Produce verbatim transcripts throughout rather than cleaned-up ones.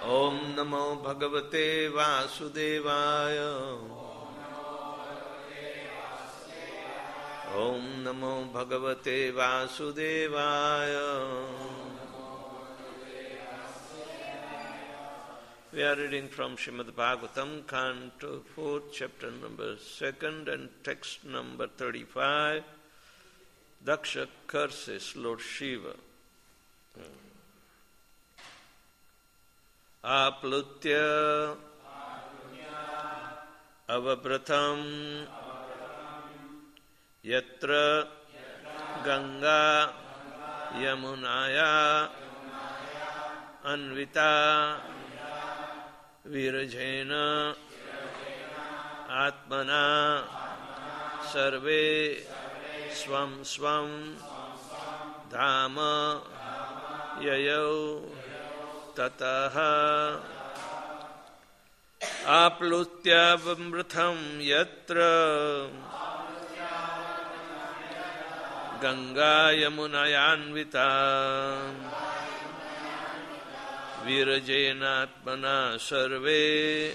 Om Namo Bhagavate Vasudevaya. Om Namo Bhagavate Vasudevaya. We are reading from Srimad Bhagavatam, Canto fourth, chapter number second and text number thirty-five. Daksha curses Lord Shiva. Aplutya avabratam yatra Ganga Yamunaya Anvita Virajena Atmana Sarve Swam Swam Dhama Yayau Tataha Aplutyavamrutham yatra Ganga Yamunayanvita Virajenatmana Sarve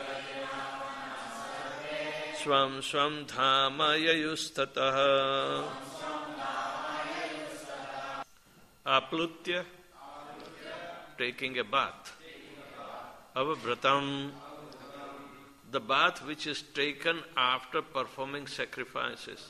Swam Swam Dhama Yayustataha. Aplutya, taking a bath. Avabratam, the bath which is taken after performing sacrifices.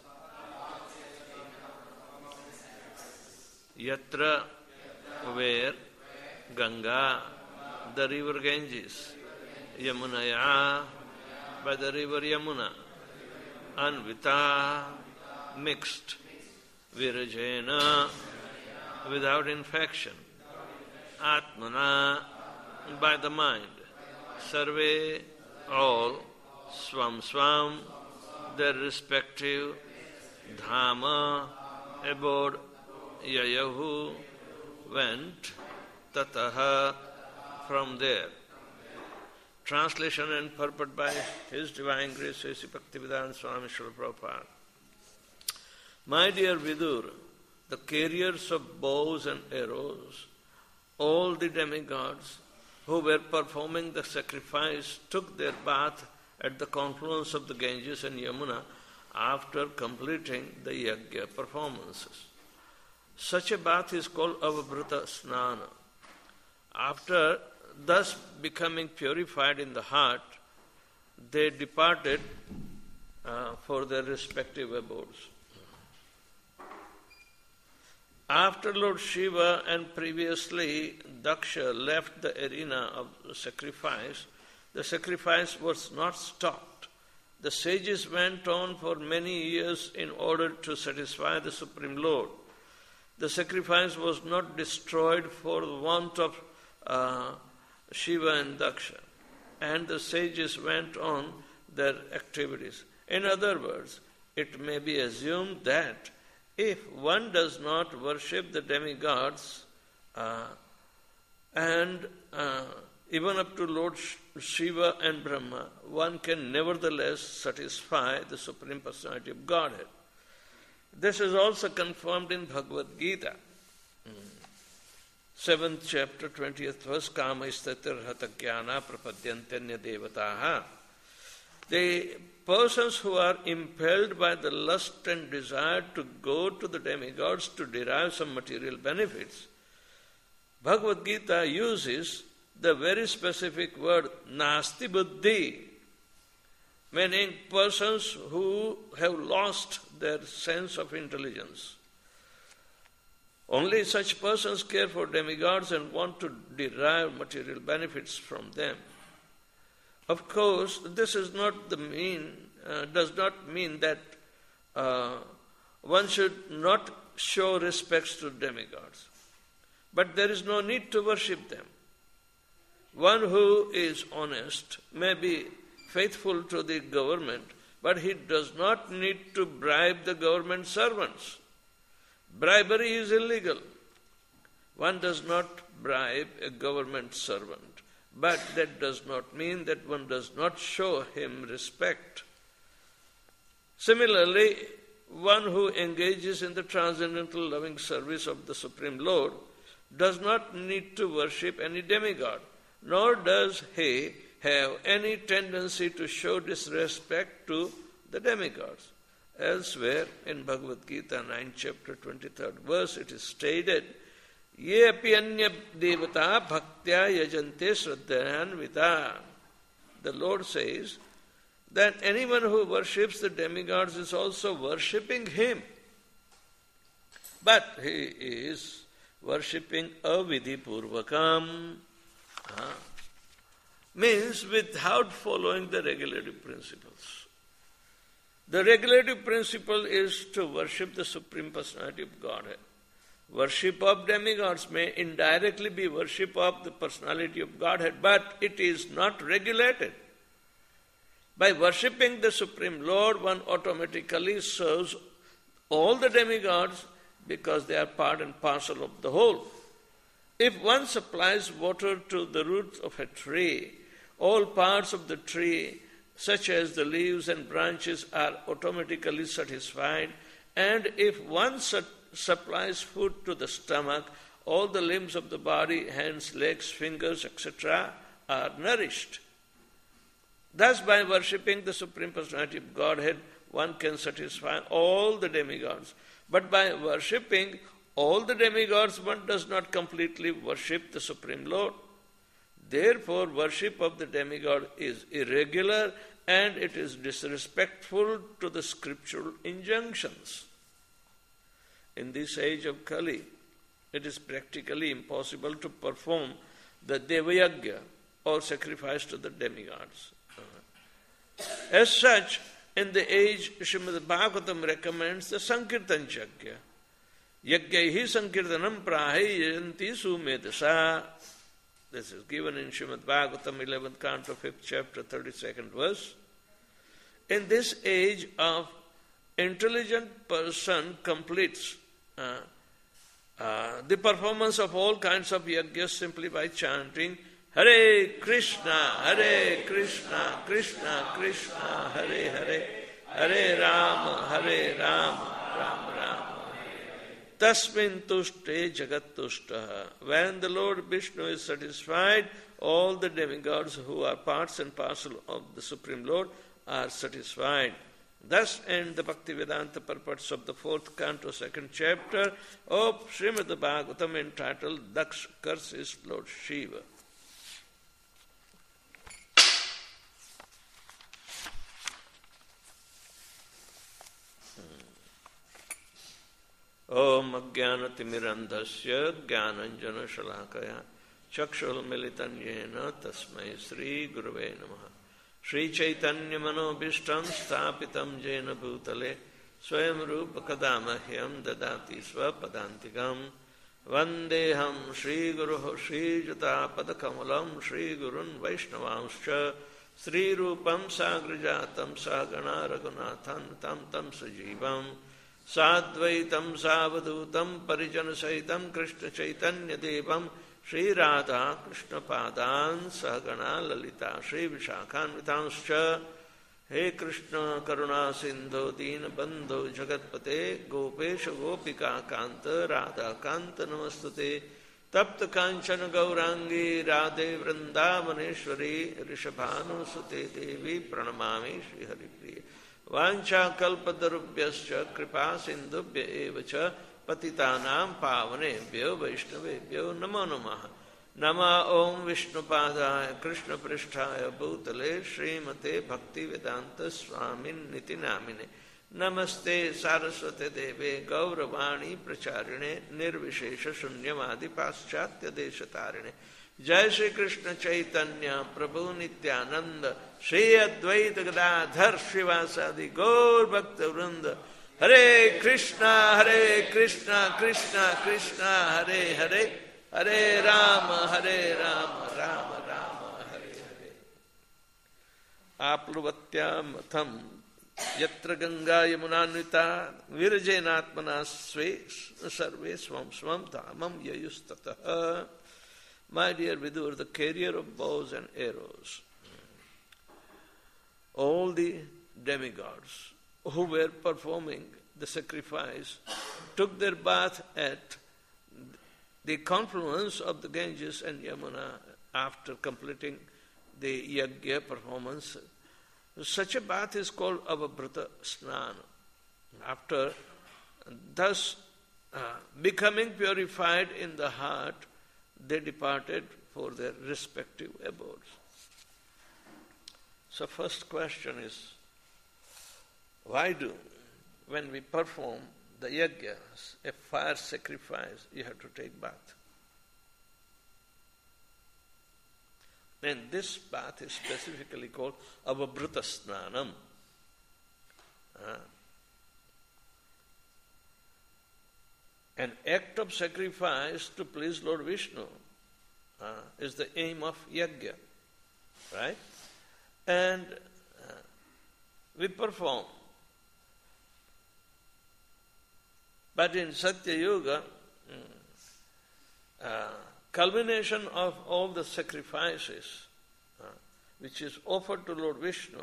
Yatra, where Ganga, the river Ganges, Yamunaya, by the river Yamuna, Anvita, mixed, Virajena, without infection, Atmana, by the mind, Sarve, all, Swam Swam, their respective, Dhama, abode, Yayahu, went, Tataha, from there. Translation and purport by His Divine Grace, Sri Bhaktivedanta Swami Srila Prabhupada. My dear Vidur, the carriers of bows and arrows, all the demigods who were performing the sacrifice took their bath at the confluence of the Ganges and Yamuna after completing the yajna performances. Such a bath is called Avabrata Snana. After thus becoming purified in the heart, they departed uh, for their respective abodes. After Lord Shiva and previously Daksha left the arena of the sacrifice, the sacrifice was not stopped. The sages went on for many years in order to satisfy the Supreme Lord. The sacrifice was not destroyed for the want of uh, Shiva and Daksha, and the sages went on their activities. In other words, it may be assumed that if one does not worship the demigods uh, and uh, even up to Lord Shiva and Brahma, one can nevertheless satisfy the Supreme Personality of Godhead. This is also confirmed in Bhagavad Gita, seventh chapter, twentieth verse, Kama istatir hata jnana prapadyantanya devataha. The persons who are impelled by the lust and desire to go to the demigods to derive some material benefits, Bhagavad Gita uses the very specific word nasti buddhi, meaning persons who have lost their sense of intelligence. Only such persons care for demigods and want to derive material benefits from them. Of course, this is not the mean, uh, does not mean that uh, one should not show respects to demigods. But there is no need to worship them. One who is honest may be faithful to the government, but he does not need to bribe the government servants. Bribery is illegal. One does not bribe a government servant, but that does not mean that one does not show him respect. Similarly, one who engages in the transcendental loving service of the Supreme Lord does not need to worship any demigod, nor does he have any tendency to show disrespect to the demigods. Elsewhere in Bhagavad Gita, ninth chapter, twenty-third verse, it is stated, Ye api anya devata bhaktya yajante shraddhayanvita. The Lord says that anyone who worships the demigods is also worshipping him. But he is worshipping avidhi purvakam. Ah. Means without following the regulative principles. The regulative principle is to worship the Supreme Personality of Godhead. Worship of demigods may indirectly be worship of the Personality of Godhead, but it is not regulated. By worshipping the Supreme Lord, one automatically serves all the demigods because they are part and parcel of the whole. If one supplies water to the roots of a tree, all parts of the tree, such as the leaves and branches, are automatically satisfied. And if one su- supplies food to the stomach, all the limbs of the body, hands, legs, fingers, et cetera, are nourished. Thus, by worshipping the Supreme Personality of Godhead, one can satisfy all the demigods. But by worshipping all the demigods, one does not completely worship the Supreme Lord. Therefore, worship of the demigod is irregular and it is disrespectful to the scriptural injunctions. In this age of Kali, it is practically impossible to perform the Devayagya or sacrifice to the demigods. As such, in the age, Srimad Bhagavatam recommends the Sankirtan Yajna. Yagyaihi Sankirtanam Prahi Yajanti Sumedasa. This is given in Srimad Bhagavatam, eleventh canto, fifth chapter, thirty-second verse. In this age of intelligent person completes uh, uh, the performance of all kinds of yajnas simply by chanting Hare Krishna, Hare Krishna, Krishna Krishna, Hare Hare, Hare Rama, Hare Rama, Rama Rama. Tasmin tushte jagat tushtaha. When the Lord Vishnu is satisfied, all the demigods who are parts and parcel of the Supreme Lord are satisfied. Thus end the Bhaktivedanta purports of the fourth canto, second chapter of Srimad Bhagavatam entitled Daksh Curses Lord Shiva. Om Ajnanatimirandhasya Jnananjana Shalakaya Chakshul Militanyena Tasmai Sri Gurave Namaha Sri Chaitanya Manobhishtam Sthapitam Jena Bhutale Swayam Rupa Kadamahyam Dadati Swapadantikam Vandeham Sri Guru Sri Jata Padakamalam Sri Gurun Vaishnavamscha Sri Rupam Sagrajatam Sagana Raghunathan Tam Tam Sajivam Sadvaitam Savadutam Parijana Saitam Krishna Chaitanya Devam Sri Radha Krishna Padan Sagana Lalita Sri Vishakhan Vitanscha He Krishna Karuna Sindhu Dina Bandhu Jagatpate Gopesha Gopika Kanta Radha Kanta Namastute Tapta Kanchana Gaurangi Radhe Vrindavaneshwari Rishabhanu Sute Devi Pranamami Sri Haripriya Vancha kalpadarubhyascha kripa sindhubhya evacha patitanam pavanebhyo vaishnavebhyo namo namaha. Nama om Vishnupadaya Krishna Pristhaya Bhutale Srimate Bhaktivedanta Swamin Niti Namine Namaste Saraswate Deve Gauravani Pracharine Nirvishesha Shunyamadi Paschatya Deshatarine Jai Shri Krishna Chaitanya Prabhu Nityananda Shri Advaita Gadadhar Srivasadi Gaur Bhakta Vrinda Hare Krishna Hare Krishna Krishna Krishna Hare Hare Hare Rama Hare Rama Rama Rama Hare Hare Apluvatyam Matham Yatra Ganga Yamunanvita Virajenatmana Sve Sarve Swam Swam Dhamam Yayustataha. My dear Vidur, the carrier of bows and arrows, all the demigods who were performing the sacrifice took their bath at the confluence of the Ganges and Yamuna after completing the yajna performance. Such a bath is called avabrata snana. After thus uh, becoming purified in the heart, they departed for their respective abodes. So first question is, why do, when we perform the yajnas, a fire sacrifice, you have to take bath? And this bath is specifically called avabrata snanam. Uh, an act of sacrifice to please Lord Vishnu uh, is the aim of yajna, right? And uh, we perform. But in Satya Yuga, uh, culmination of all the sacrifices uh, which is offered to Lord Vishnu,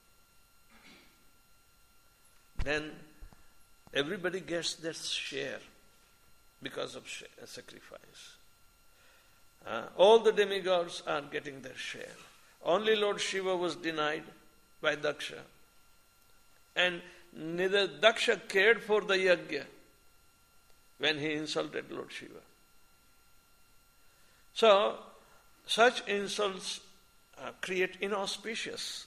then everybody gets their share because of sacrifice. Uh, all the demigods are getting their share. Only Lord Shiva was denied by Daksha. And neither Daksha cared for the yajna when he insulted Lord Shiva. So, such insults uh, create inauspicious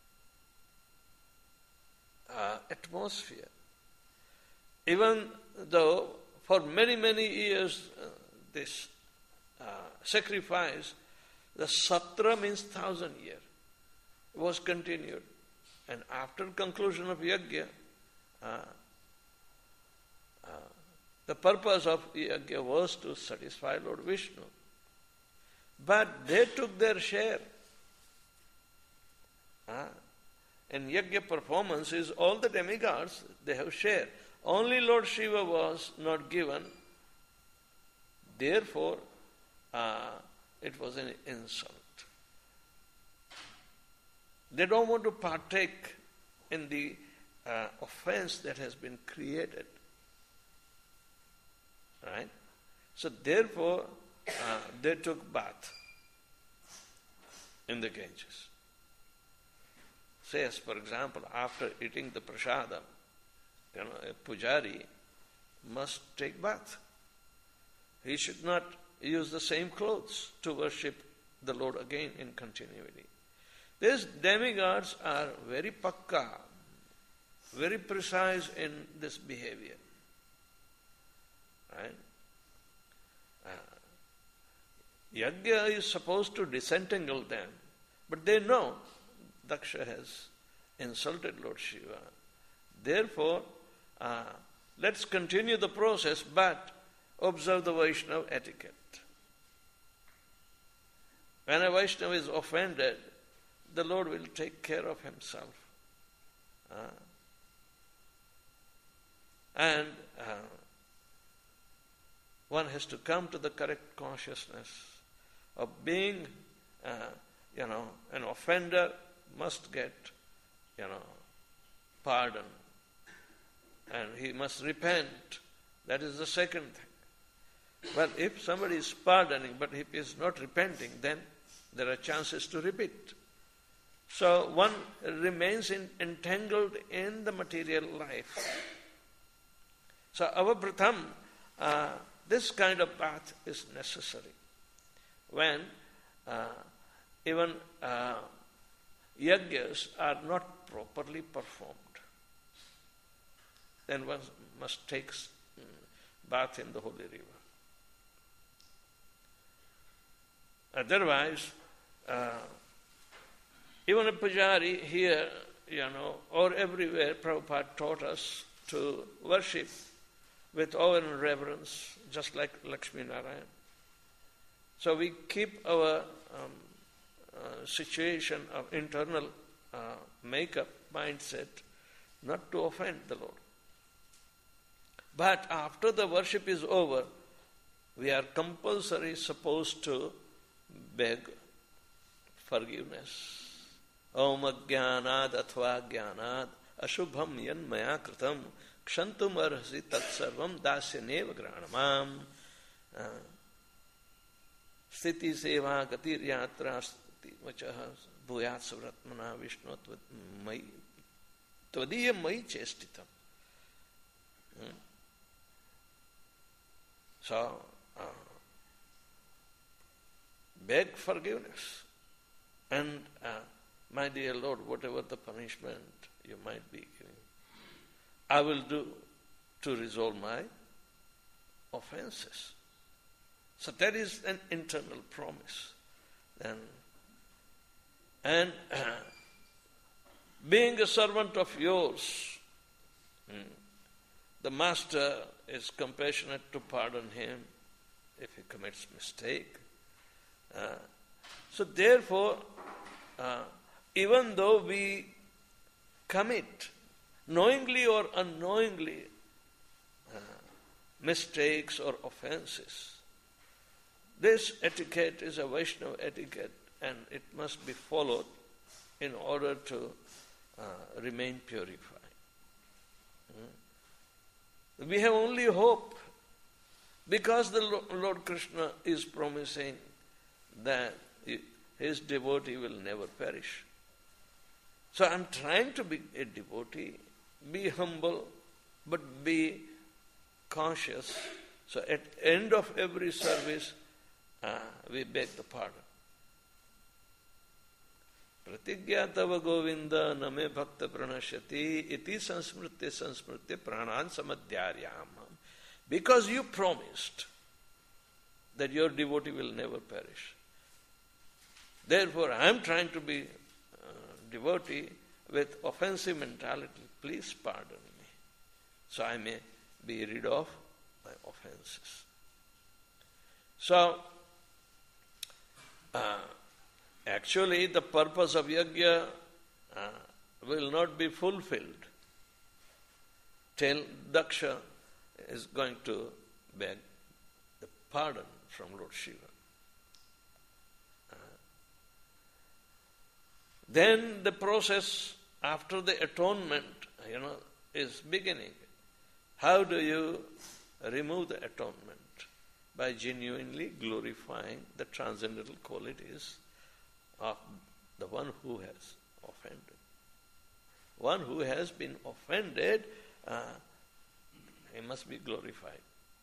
uh, atmosphere. Even though for many, many years uh, this uh, sacrifice, the satra means thousand year, was continued. And after conclusion of yajna, uh, uh, the purpose of yajna was to satisfy Lord Vishnu. But they took their share. Uh, and yajna performance is all the demigods, they have share. Only Lord Shiva was not given. Therefore, uh, it was an insult. They don't want to partake in the uh, offense that has been created. Right? So therefore, uh, they took bath in the Ganges. Says, for example, after eating the prasadam, you know, a pujari must take bath. He should not use the same clothes to worship the Lord again in continuity. These demigods are very pakka, very precise in this behavior. Right? Uh, yajna is supposed to disentangle them, but they know Daksha has insulted Lord Shiva. Therefore, uh, let's continue the process, but observe the Vaishnava etiquette. When a Vaishnava is offended, the Lord will take care of himself. Uh, and uh, one has to come to the correct consciousness of being, uh, you know, an offender must get, you know, pardon. And he must repent. That is the second thing. Well, if somebody is pardoning, but if he is not repenting, then there are chances to repeat. So one remains in, entangled in the material life. So avabratam, uh, this kind of path is necessary. When uh, even uh, yajnas are not properly performed, then one must take bath in the holy river. Otherwise, uh, even a pujari here, you know, or everywhere, Prabhupada taught us to worship with awe and reverence, just like Lakshmi Narayan. So we keep our um, uh, situation of internal uh, makeup, mindset, not to offend the Lord. But after the worship is over, we are compulsory supposed to beg forgiveness. Om ajnanad athva jnanad ashubham yan maya kritam kshantum arhasi tat sarvam dasyaneva granamam. Sthiti seva gatir yatra sthiti vachaha bhuyat savratmana vishnu mai tvadiya mai chestitam. Hmm? So, uh, beg forgiveness. And, uh, my dear Lord, whatever the punishment you might be giving, I will do to resolve my offenses. So that is an internal promise. And, and uh, being a servant of yours, hmm, the master is compassionate to pardon him if he commits mistake. Uh, so therefore, uh, even though we commit, knowingly or unknowingly, uh, mistakes or offenses, this etiquette is a Vaishnava etiquette and it must be followed in order to uh, remain purified. Hmm? We have only hope because the Lord Krishna is promising that his devotee will never perish. So I am trying to be a devotee, be humble, but be conscious. So at the end of every service, uh, we beg the pardon. Pratigya tava govinda name bhakta pranashyati iti sansmritya sansmritya pranan samadhyaryam. Because you promised that your devotee will never perish. Therefore, I am trying to be uh, devotee with offensive mentality. Please pardon me, so I may be rid of my offenses. So, uh, actually the purpose of yajna uh, will not be fulfilled till Daksha is going to beg the pardon from Lord Shiva. Uh, then the process after the atonement, you know, is beginning. How do you remove the atonement? By genuinely glorifying the transcendental qualities of the one who has offended. One who has been offended, uh, he must be glorified.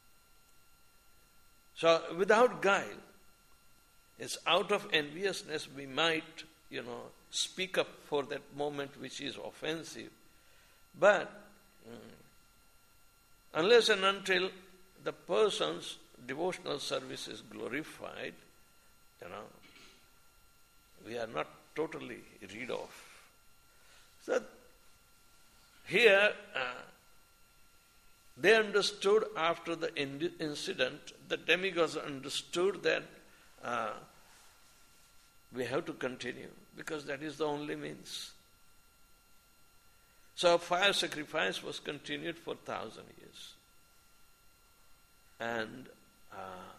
So without guile, it's out of enviousness we might, you know, speak up for that moment which is offensive. But mm, unless and until the person's devotional service is glorified, you know, we are not totally rid of. So here, uh, they understood after the incident, the demigods understood that uh, we have to continue because that is the only means. So fire sacrifice was continued for thousand years. And uh,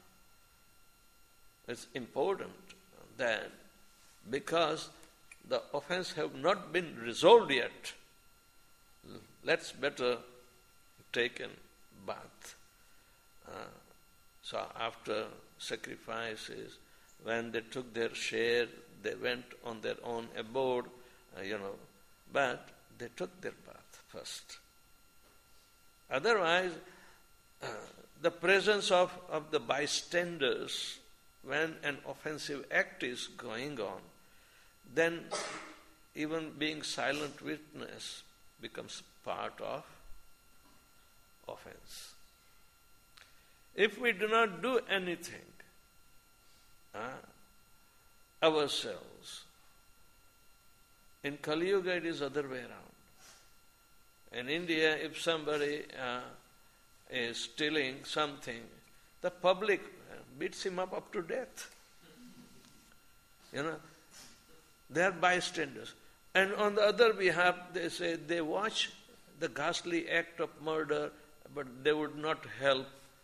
it's important that because the offense have not been resolved yet, let's better take a bath. Uh, so after sacrifices, when they took their share, they went on their own abode, uh, you know, but they took their bath first. Otherwise, uh, the presence of, of the bystanders when an offensive act is going on, then even being silent witness becomes part of offense. If we do not do anything uh, ourselves, in Kali Yuga it is other way around. In India, if somebody uh, is stealing something, the public beats him up up to death. You know, they are bystanders. And on the other behalf, they say they watch the ghastly act of murder, but they would not help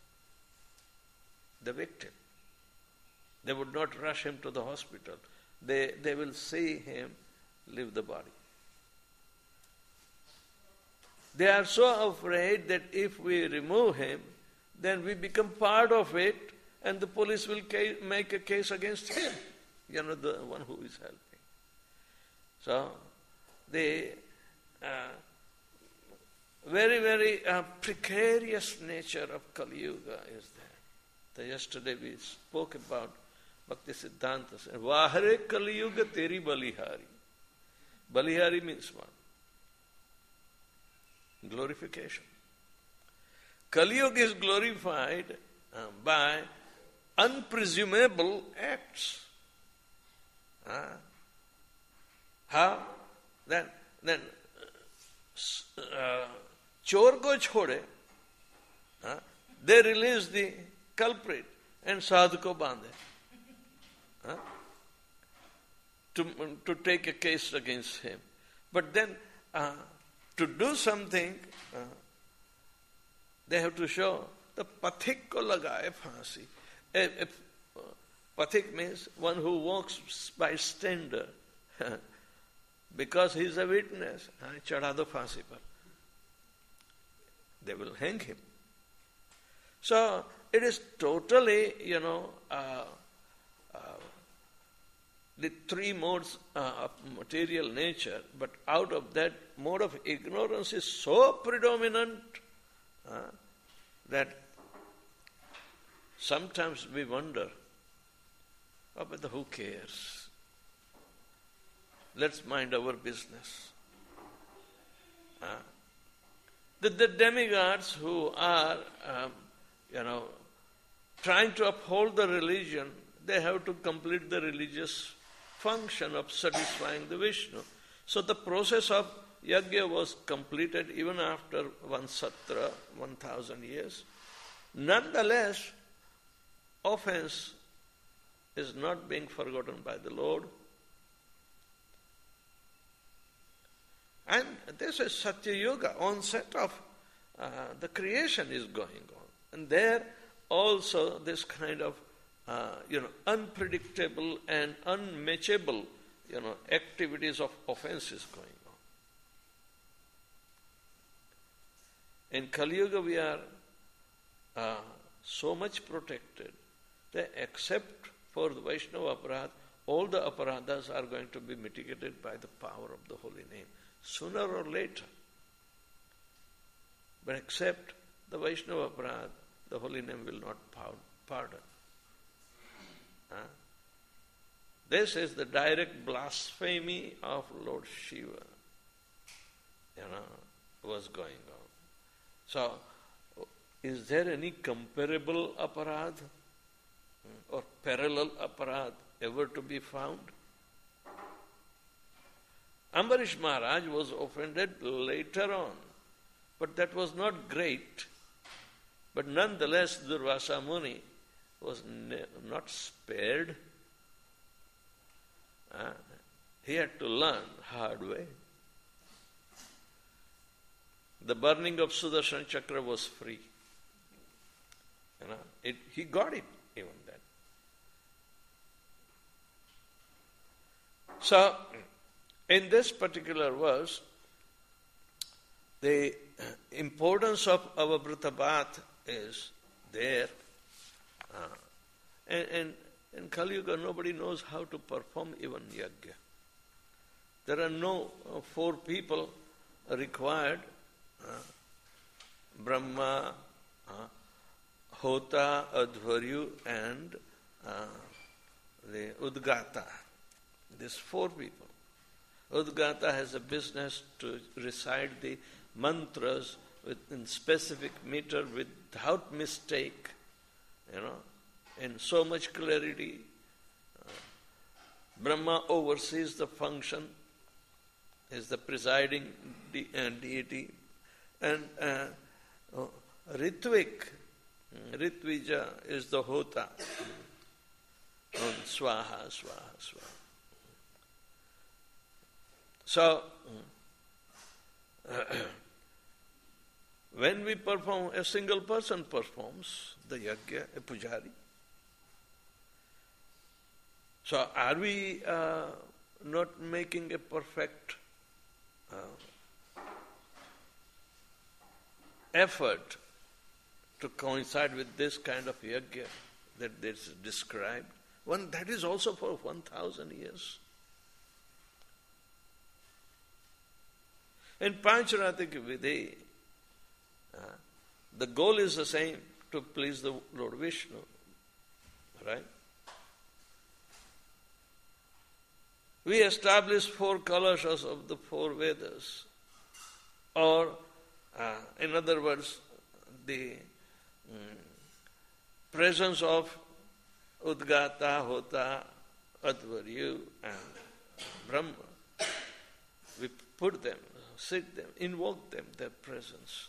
the victim. They would not rush him to the hospital. They, they will see him leave the body. They are so afraid that if we remove him, then we become part of it and the police will ca- make a case against him, you know, the one who is helping. So, the uh, very, very uh, precarious nature of Kali Yuga is there. The yesterday we spoke about Bhakti Siddhanta. Vahare Kali Yuga teri balihari. Balihari means what? Glorification. Kali Yuga is glorified uh, by unpresumable acts. Uh, how? Then, then uh, chor ko chhode, uh, they release the culprit and sadhu ko bande. Uh, to, to take a case against him. But then uh, to do something, uh, they have to show the pathik ko lagaye phansi. If, if, uh, pathik means one who walks by standard. Because he is a witness. Chada do phansi par. They will hang him. So it is totally, you know, uh, uh, the three modes uh, of material nature, but out of that mode of ignorance is so predominant uh, that sometimes we wonder, oh, but who cares? Let's mind our business. Uh, the, the demigods who are, um, you know, trying to uphold the religion, they have to complete the religious function of satisfying the Vishnu. So the process of yajna was completed even after one satra, one thousand years. Nonetheless, offense is not being forgotten by the Lord. And this is Satya Yuga, onset of uh, the creation is going on. And there also this kind of uh, you know, unpredictable and unmatchable, you know, activities of offense is going on. In Kali Yuga we are uh, so much protected that except for the Vaishnava aparadha, all the aparadhas are going to be mitigated by the power of the holy name, sooner or later. But except the Vaishnava aparadha, the holy name will not pardon. Huh? This is the direct blasphemy of Lord Shiva, you know, was going on. So, is there any comparable aparadha or parallel aparadha ever to be found? Ambarish Maharaj was offended later on, but that was not great. But nonetheless, Durvasa Muni was ne- not spared. Uh, he had to learn hard way. The burning of Sudarshan Chakra was free. You know, it, he got it even then. So, in this particular verse, the importance of Avabrita Bath is there. Uh, and, and in Kali Yuga, nobody knows how to perform even yajna. There are no uh, four people required. Uh, Brahma, uh, Hota, Adhvaryu, and uh, the Udgata. These four people. Udgata has a business to recite the mantras in specific meter without mistake, you know, in so much clarity. Uh, Brahma oversees the function, is the presiding de- uh, deity, and uh, uh, Ritvik, Ritvija is the Hota. On Swaha, Swaha, Swaha. So, uh, when we perform, a single person performs the yajna, a pujari. So, are we uh, not making a perfect uh, effort to coincide with this kind of yajna? that is described. One that is also for one thousand years. In Pancharatika Vidhi, uh, the goal is the same, to please the Lord Vishnu, right? We establish four kalashas of the four Vedas, or uh, in other words, the um, presence of Udgata, Hota, Advaryu and Brahma. We put them, sit them, invoke them, their presence.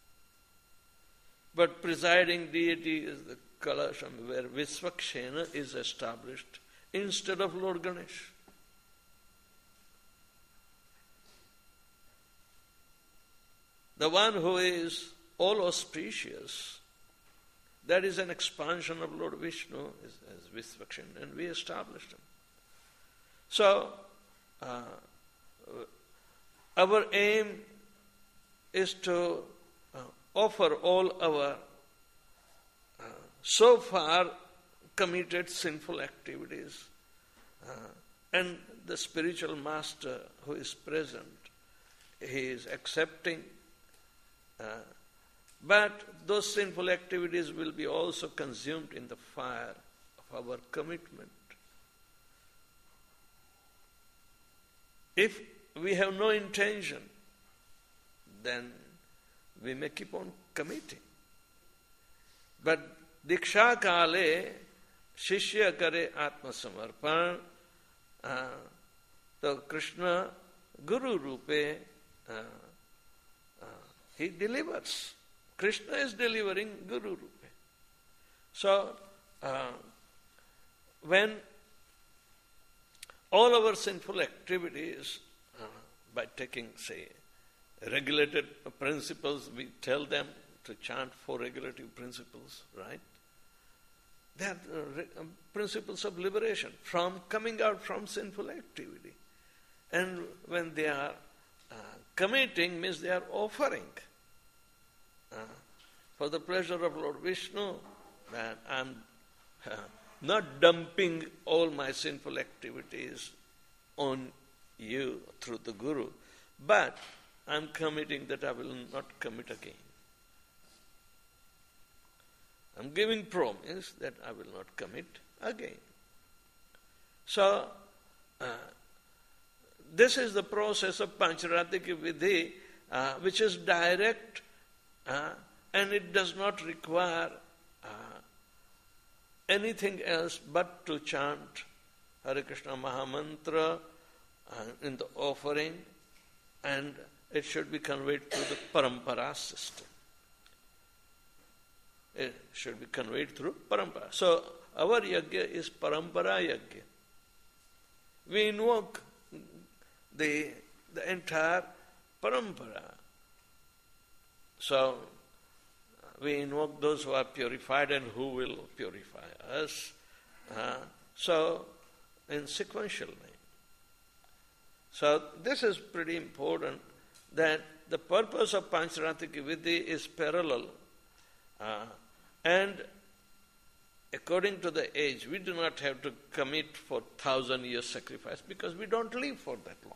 But presiding deity is the Kalasham, where Visvakshena is established instead of Lord Ganesh. The one who is all auspicious, that is an expansion of Lord Vishnu as, as Visvakshena, and we established him. So, uh, our aim is to uh, offer all our uh, so far committed sinful activities, uh, and the spiritual master who is present, he is accepting. Uh, but those sinful activities will be also consumed in the fire of our commitment. If we have no intention, then we may keep on committing. But Diksha Kale, Shishya Kare Atma Samarpan, uh, so Krishna, Guru Rupe, uh, uh, he delivers. Krishna is delivering Guru Rupe. So, uh, when all our sinful activities, uh, by taking, say, regulated principles, we tell them to chant four regulative principles, right? They are uh, principles of liberation from coming out from sinful activity. And when they are uh, committing, means they are offering uh, for the pleasure of Lord Vishnu, that I am uh, not dumping all my sinful activities on you through the Guru, but I am committing that I will not commit again. I am giving promise that I will not commit again. So, uh, this is the process of Pancharatika Vidhi, uh, which is direct, uh, and it does not require uh, anything else but to chant Hare Krishna Mahamantra uh, in the offering, and it should be conveyed through the parampara system. It should be conveyed through parampara. So, our yajna is parampara yajna. We invoke the, the entire parampara. So, we invoke those who are purified and who will purify us. Uh, so, in sequential name. So, this is pretty important, that the purpose of Pancharatika Vidhi is parallel. Uh, and according to the age, we do not have to commit for thousand years sacrifice because we don't live for that long.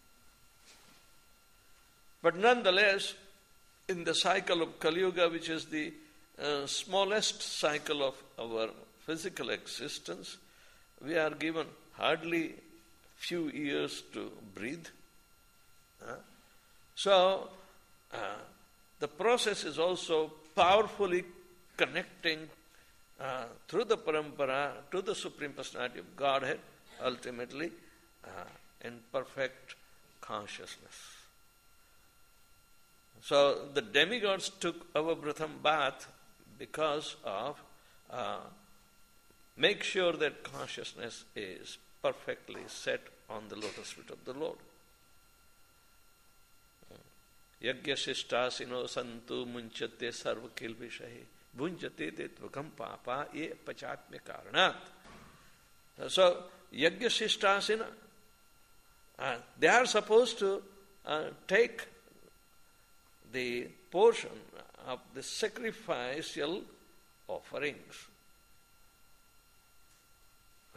But nonetheless, in the cycle of Kali Yuga, which is the uh, smallest cycle of our physical existence, we are given hardly few years to breathe. Uh, so, uh, the process is also powerfully connecting uh, through the parampara to the Supreme Personality of Godhead, ultimately uh, in perfect consciousness. So the demigods took our Pratham bath because of uh, make sure that consciousness is perfectly set on the lotus feet of the Lord. Yagya shishtasino santu munchate sarva kilvishahi bunjate detvakam papa ye pachatme karanat. So, yagya shishtasina, uh, they are supposed to uh, take the portion of the sacrificial offerings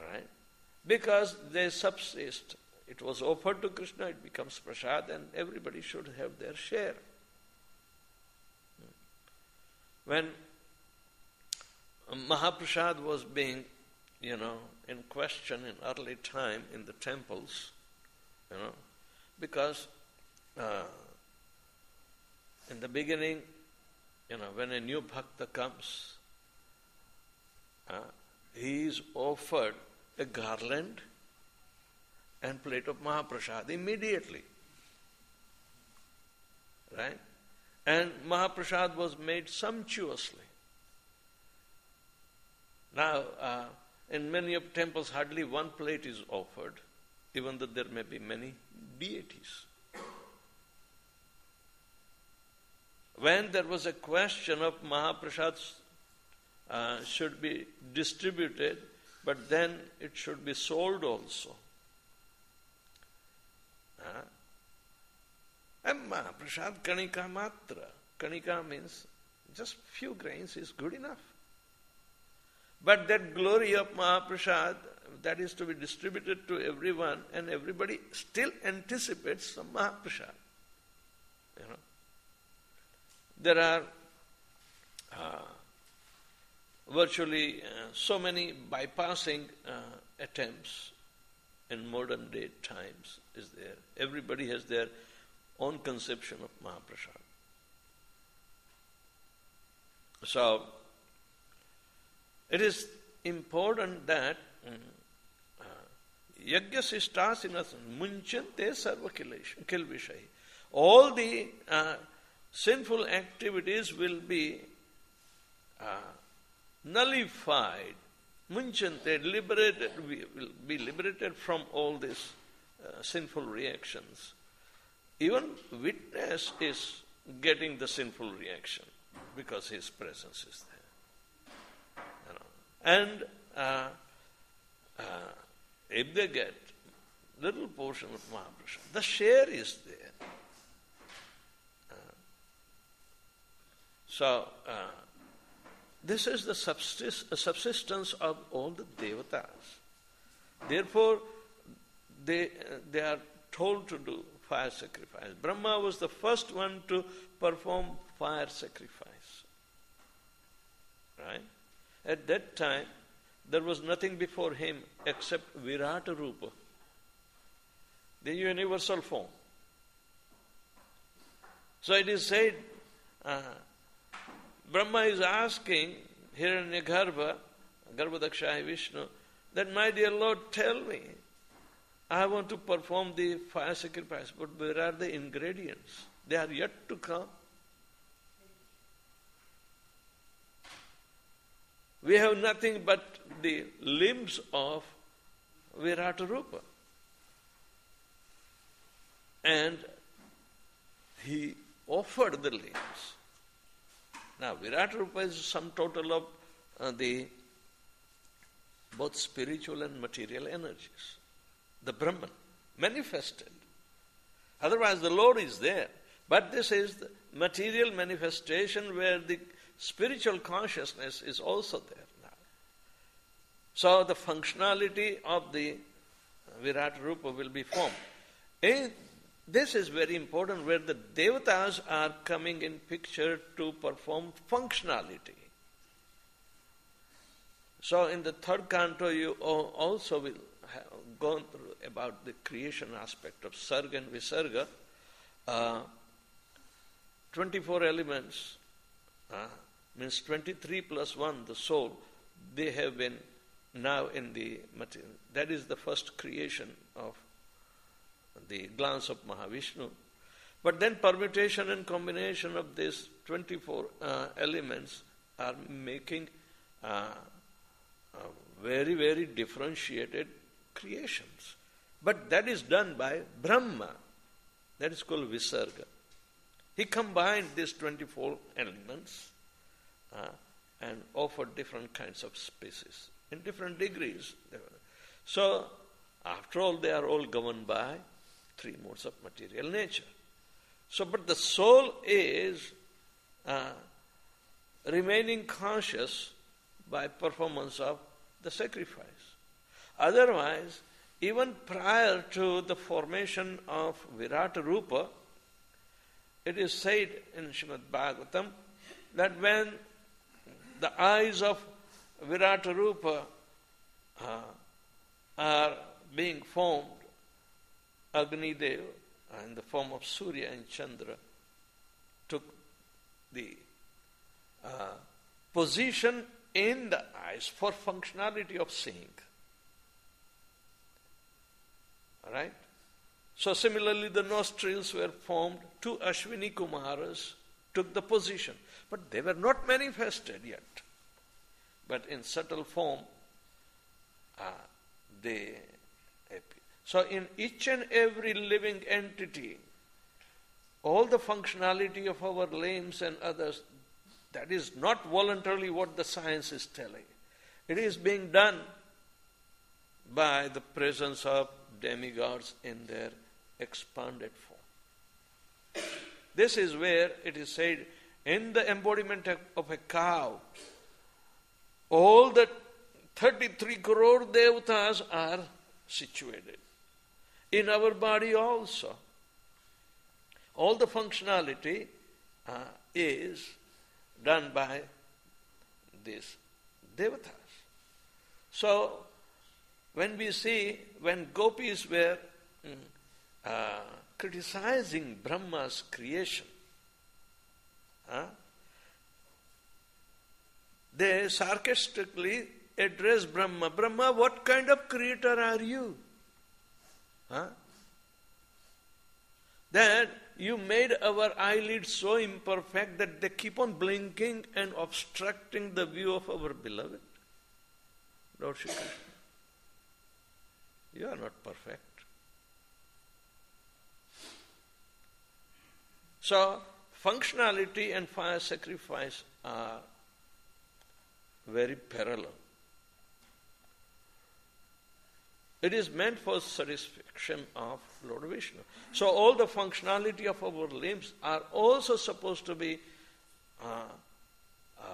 right? Because they subsist. It was offered to Krishna, it becomes prasad, and everybody should have their share. When Mahaprasad was being, you know, in question in early time in the temples, you know, because uh, in the beginning, you know, when a new bhakta comes, uh, he is offered a garland and plate of Mahaprasad immediately. Right? And Mahaprasad was made sumptuously. Now, uh, in many of temples, hardly one plate is offered, even though there may be many deities. When there was a question of Mahaprasad uh, should be distributed, but then it should be sold also. Uh, and Mahaprasad kanika matra. Kanika means just few grains is good enough. But that glory of Mahaprasad, that is to be distributed to everyone, and everybody still anticipates some Mahaprasad. You know, there are uh, virtually uh, so many bypassing uh, attempts in modern day times is there. Everybody has their own conception of Mahaprasad. So, it is important that yajna sistasinas munchante sarva kilvishahi. All the uh, sinful activities will be uh, nullified. Munchante, liberated, we will be liberated from all these uh, sinful reactions. Even witness is getting the sinful reaction because his presence is there. You know. And uh, uh, if they get little portion of Mahaprasad, the share is there. Uh, so, uh, this is the subsist- subsistence of all the devatas. Therefore, they, they are told to do fire sacrifice. Brahma was the first one to perform fire sacrifice. Right? At that time, there was nothing before him except Virata Rupa, the universal form. So it is said, uh, Brahma is asking Hiranyagarbha, Garbhodakshaya Vishnu, that my dear Lord, tell me, I want to perform the fire sacrifice, but where are the ingredients? They are yet to come. We have nothing but the limbs of Virata Rupa. And he offered the limbs. Now, Virata Rupa is sum total of uh, the both spiritual and material energies. The Brahman manifested. Otherwise, the Lord is there. But this is the material manifestation where the spiritual consciousness is also there now. So the functionality of the Virata Rupa will be formed. And this is very important, where the devatas are coming in picture to perform functionality. So in the third canto, you also will have gone through about the creation aspect of Sarga and Visarga. Uh, twenty-four elements, uh, means twenty-three plus one, the soul, they have been now in the material. That is the first creation of the glance of Mahavishnu. But then permutation and combination of these twenty-four uh, elements are making uh, uh, very, very differentiated creations. But that is done by Brahma. That is called Visarga. He combined these twenty-four elements uh, and offered different kinds of species in different degrees. So, after all, they are all governed by three modes of material nature. So, but the soul is uh, remaining conscious by performance of the sacrifice. Otherwise, even prior to the formation of Virata Rupa, it is said in Srimad Bhagavatam that when the eyes of Virata Rupa uh, are being formed, Agni Dev, in the form of Surya and Chandra, took the uh, position in the eyes for functionality of seeing. All right? So similarly, the nostrils were formed. Two Ashwini Kumaras took the position. But they were not manifested yet. But in subtle form, uh, they appear. So in each and every living entity, all the functionality of our limbs and others, that is not voluntarily what the science is telling. It is being done by the presence of demigods in their expanded form. This is where it is said, in the embodiment of a cow, all the thirty-three crore devatas are situated. In our body also. All the functionality uh, is done by these devatas. So, when we see, when gopis were mm, uh, criticizing Brahma's creation, uh, they sarcastically address Brahma. Brahma, what kind of creator are you? Huh? That you made our eyelids so imperfect that they keep on blinking and obstructing the view of our beloved. Lord Shri Krishna, you are not perfect. So, functionality and fire sacrifice are very parallel. It is meant for satisfaction of Lord Vishnu. So all the functionality of our limbs are also supposed to be uh, uh,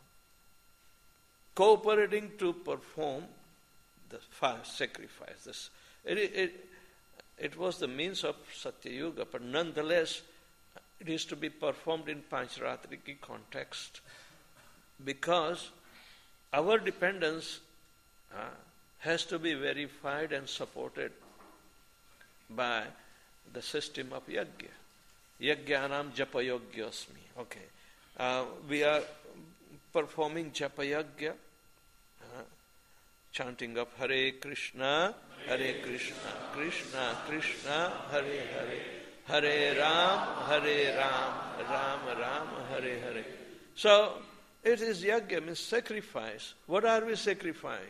cooperating to perform the fire sacrifice. This, it, it, it was the means of Satya Yuga, but nonetheless it is to be performed in Pancharatriki context because our dependence uh, has to be verified and supported by the system of yajna. Yajnanam japa yogyasmi. Okay. Uh, we are performing japa yajna, uh, chanting of Hare Krishna, Hare Krishna, Krishna Krishna, Hare Hare, Hare Ram, Hare Ram, Ram Ram, Hare Hare. So, it is yajna, means sacrifice. What are we sacrificing?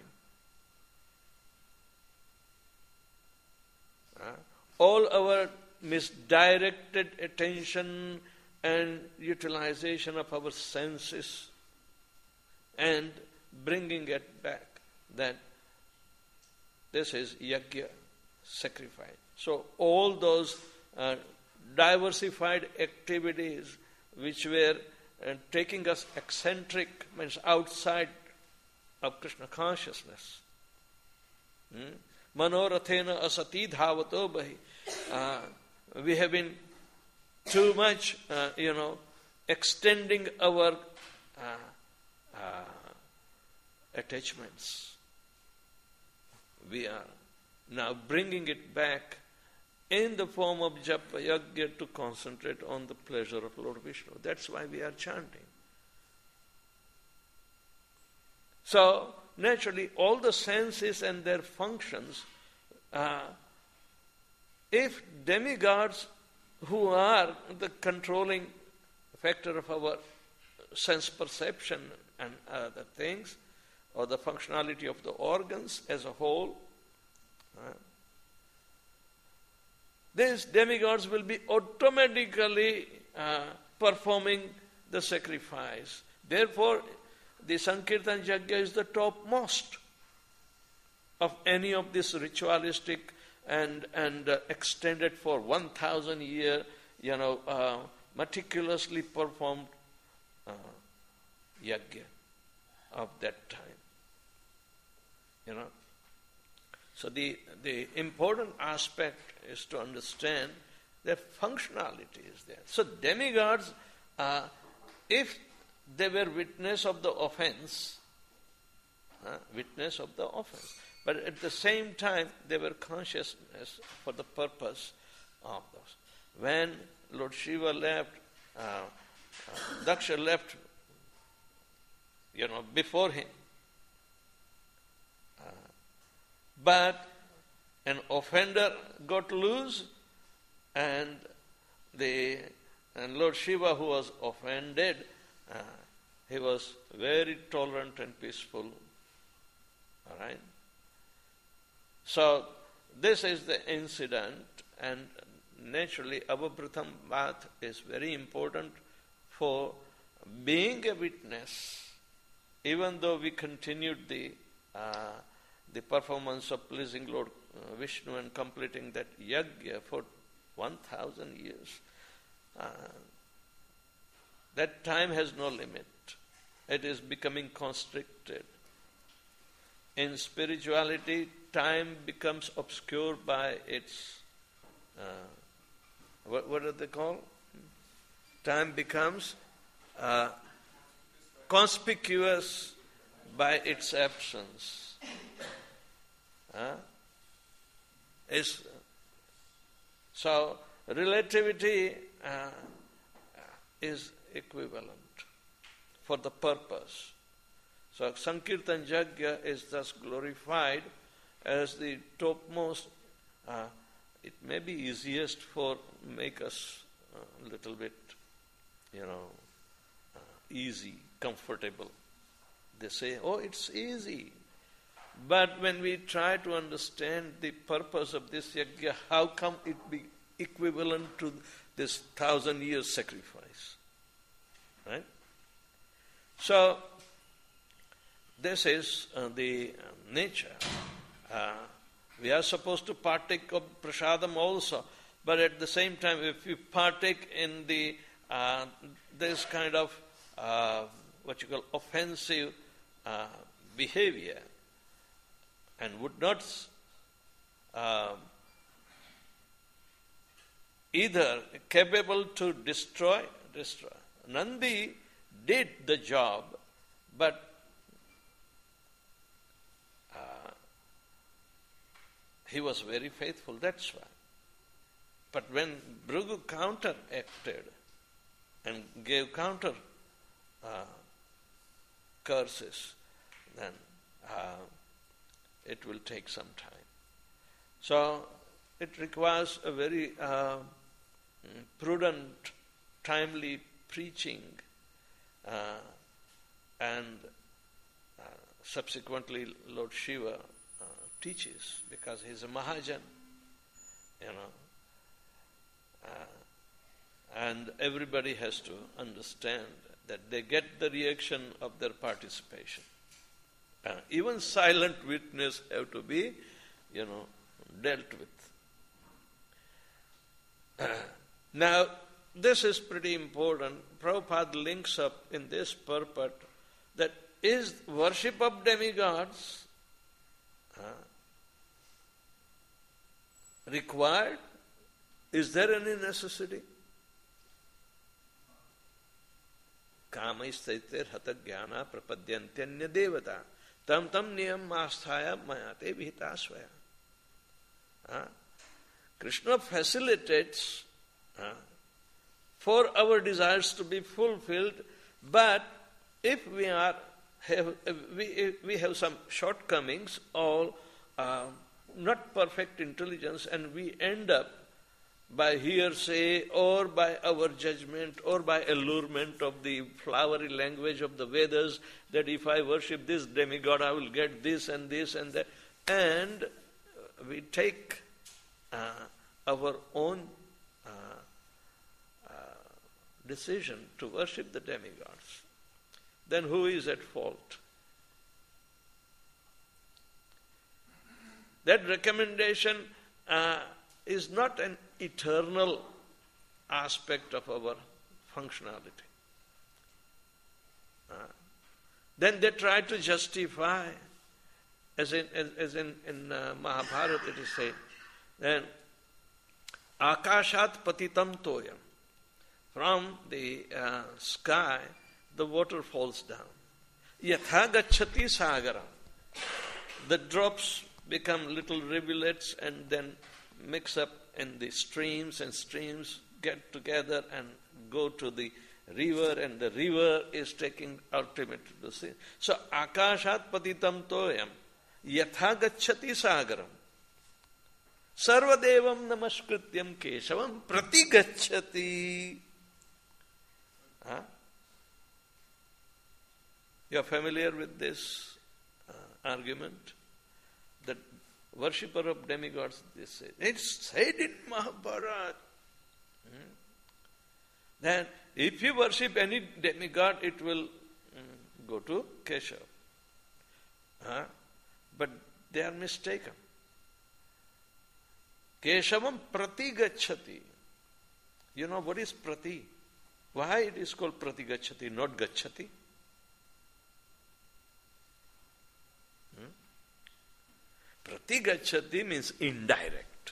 Uh, all our misdirected attention and utilization of our senses and bringing it back, that this is yajna, sacrifice. So all those uh, diversified activities which were uh, taking us eccentric, means outside of Krishna consciousness. Hmm? Manorathena asati dhavato bahi. We have been too much, uh, you know, extending our uh, uh, attachments. We are now bringing it back in the form of japa yajna to concentrate on the pleasure of Lord Vishnu. That's why we are chanting. So, naturally, all the senses and their functions, uh, if demigods who are the controlling factor of our sense perception and other things, or the functionality of the organs as a whole, uh, these demigods will be automatically uh, performing the sacrifice. Therefore, the Sankirtan Yajna is the topmost of any of this ritualistic and and uh, extended for one thousand year, you know, uh, meticulously performed uh, yajna of that time. You know, So the, the important aspect is to understand that functionality is there. So demigods, uh, if they were witness of the offense, uh, witness of the offense, but at the same time they were consciousness for the purpose of those. When Lord Shiva left, uh, uh, Daksha left, you know, before him. Uh, but an offender got loose, and the and Lord Shiva, who was offended, uh, he was very tolerant and peaceful. All right. So this is the incident, and naturally, Avapratham Bath is very important for being a witness. Even though we continued the uh, the performance of pleasing Lord uh, Vishnu and completing that yajna for one thousand years, uh, that time has no limit. It is becoming constricted. In spirituality, time becomes obscured by its, uh, what, what are they called? Time becomes uh, conspicuous by its absence. Huh? Is, so, relativity uh, is equivalent for the purpose. So, Sankirtan Yajna is thus glorified as the topmost. Uh, it may be easiest for make us a little bit, you know, uh, easy, comfortable. They say, oh, it's easy. But when we try to understand the purpose of this yajna, how come it be equivalent to this thousand years sacrifice? Right? So, this is uh, the uh, nature. Uh, we are supposed to partake of prasadam also, but at the same time, if we partake in the uh, this kind of uh, what you call offensive uh, behavior, and would not uh, either capable to destroy, destroy. Nandi did the job, but uh, he was very faithful, that's why. But when Bhrigu counteracted and gave counter uh, curses, then uh, it will take some time. So it requires a very uh, prudent, timely preaching, uh, and uh, subsequently Lord Shiva uh, teaches, because he is a Mahajan, you know, uh, and everybody has to understand that they get the reaction of their participation. Uh, even silent witness have to be, you know, dealt with. Uh, now, this is pretty important. Prabhupada links up in this purport that is worship of demigods uh, required? Is there any necessity? Kamaistaiter hata jnana prapadyantanya devata tam tam niyam asthaya mayate vihitasvaya. Uh, Krishna facilitates uh, for our desires to be fulfilled, but if we are have we if we have some shortcomings or uh, not perfect intelligence, and we end up by hearsay or by our judgment or by allurement of the flowery language of the Vedas, that if I worship this demigod I will get this and this and that, and we take uh, our own uh, uh, decision to worship the demigods, then who is at fault? That recommendation uh, is not an eternal aspect of our functionality. Uh, then they try to justify as in, as, as in, in uh, Mahabharata it is said, then Akashat patitam toyam. From the uh, sky, the water falls down. Yatha gacchati sagaram. The drops become little rivulets and then mix up in the streams, and streams get together and go to the river, and the river is taking ultimate to the sea. So, akashat patitam toyam yatha gacchati sagaram sarvadevam namaskrityam keshavam prati gacchati. Huh? You are familiar with this uh, argument? That worshipper of demigods, they say, it's said in Mahabharata. Hmm? That if you worship any demigod, it will mm, go to Keshav. Huh? But they are mistaken. Keshavam prati gacchati. You know what is prati? Why it is called prati gacchati, not gacchati? Hmm? Prati gacchati means indirect.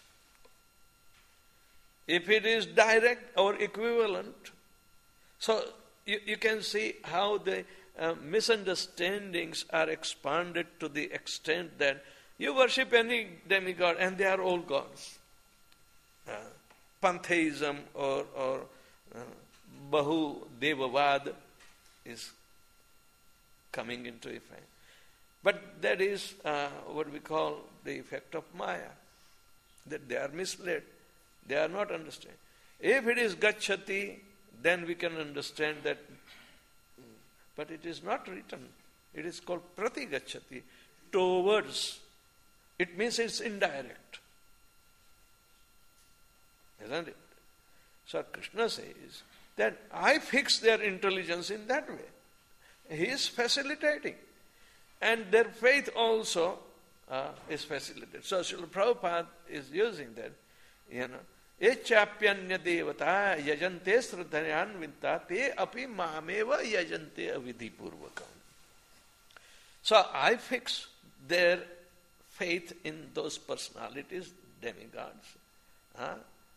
If it is direct or equivalent, so you, you can see how the uh, misunderstandings are expanded to the extent that you worship any demigod and they are all gods. Uh, pantheism or, or uh, Bahu Devavad is coming into effect. But that is uh, what we call the effect of Maya, that they are misled. They are not understanding. If it is gacchati, then we can understand that, but it is not written. It is called prati gacchati, towards. It means it's indirect. Isn't it? So Krishna says that I fix their intelligence in that way. He is facilitating. And their faith also uh, is facilitated. So Srila Prabhupada is using that, you know, Echapyanya devata yajante sradhanyan vinta te api mameva yajante avidhi purvakam. So I fix their faith in those personalities, demigods. Huh?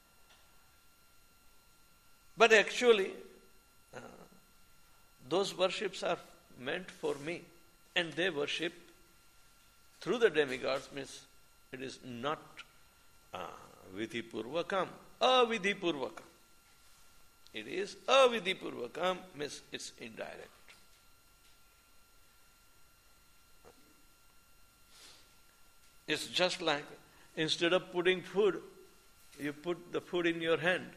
But actually, uh, those worships are meant for me. And they worship through the demigods, means it is not uh, vidhi purvakam, avidhi purvakam. It is avidhi purvakam, means it's indirect. It's just like instead of putting food, you put the food in your hand.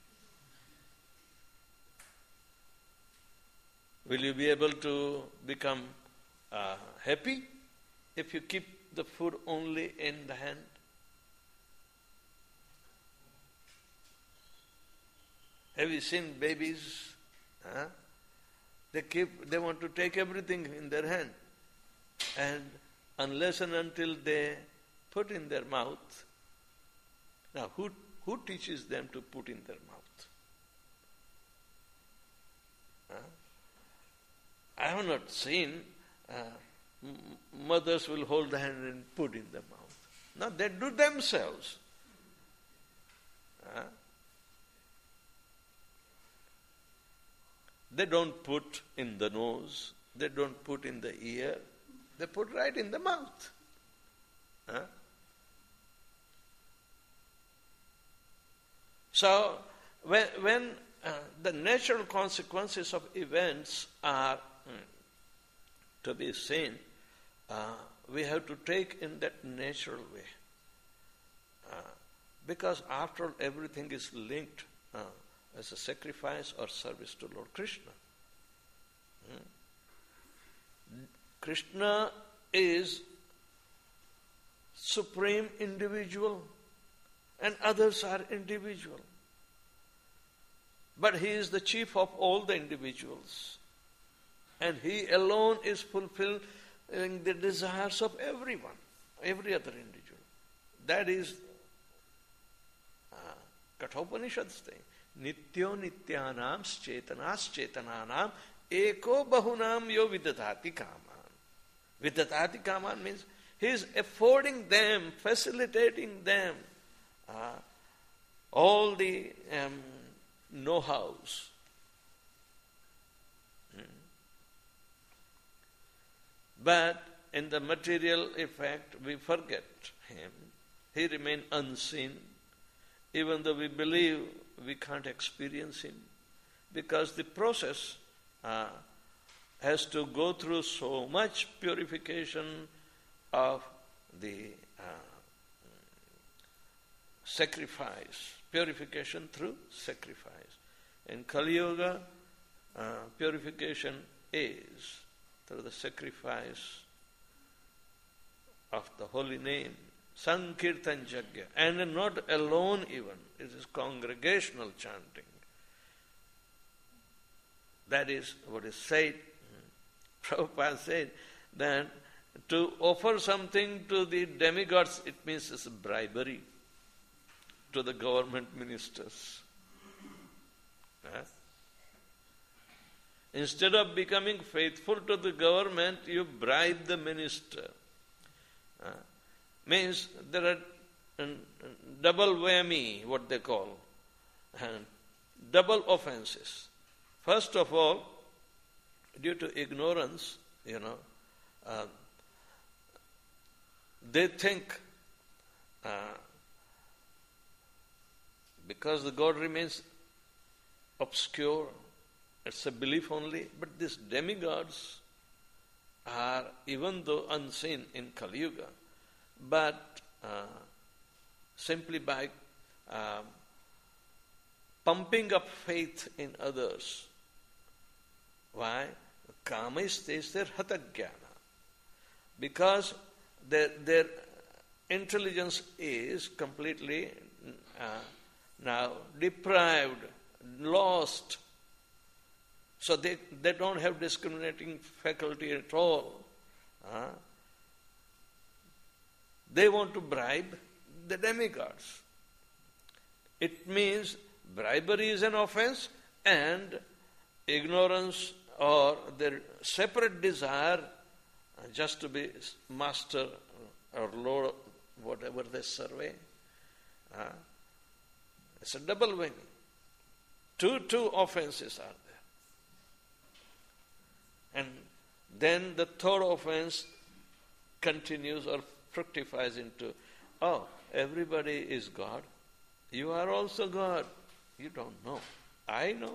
Will you be able to become uh, happy if you keep the food only in the hand? Have you seen babies? Huh? They keep. They want to take everything in their hand, and unless and until they put in their mouth. Now, who who teaches them to put in their mouth? Huh? I have not seen uh, m- mothers will hold the hand and put in the mouth. No, they do themselves. Huh? They don't put in the nose. They don't put in the ear. They put right in the mouth. Huh? So, when, when uh, the natural consequences of events are hmm, to be seen, uh, we have to take in that natural way. Uh, because after all, everything is linked uh, as a sacrifice or service to Lord Krishna. Hmm? Krishna is supreme individual and others are individual. But he is the chief of all the individuals. And he alone is fulfilling the desires of everyone, every other individual. That is uh, Kathopanishad's thing. Nityo nityanam cetanas cetananam eko bahunam yo vidadhati kaman. Vidadhati kaman means He is affording them, facilitating them uh, all the um, know-hows. Hmm. But in the material effect, we forget him. He remains unseen, even though we believe we can't experience him, because the process uh, has to go through so much purification of the uh, sacrifice, purification through sacrifice. In Kali Yuga, uh, purification is through the sacrifice of the holy name, Sankirtan Jagya, and not alone even, it is congregational chanting. That is what is said. Prabhupada said that to offer something to the demigods, it means it's bribery to the government ministers. Huh? Instead of becoming faithful to the government, you bribe the minister. Uh, means there are uh, double whammy, what they call, uh, double offenses. First of all, due to ignorance, you know, uh, they think uh, because the God remains obscure, it's a belief only, but these demigods are, even though unseen in Kali Yuga, but uh, simply by uh, pumping up faith in others. Why? Kama is their hatagyana. Because their, their intelligence is completely uh, now deprived, lost. So they, they don't have discriminating faculty at all. Uh, they want to bribe the demigods. It means bribery is an offense, and ignorance or their separate desire just to be master or lord, whatever they survey. Uh, it's a double whammy. Two, two offenses are there. And then the third offense continues or fructifies into, oh, everybody is God. You are also God. You don't know. I know.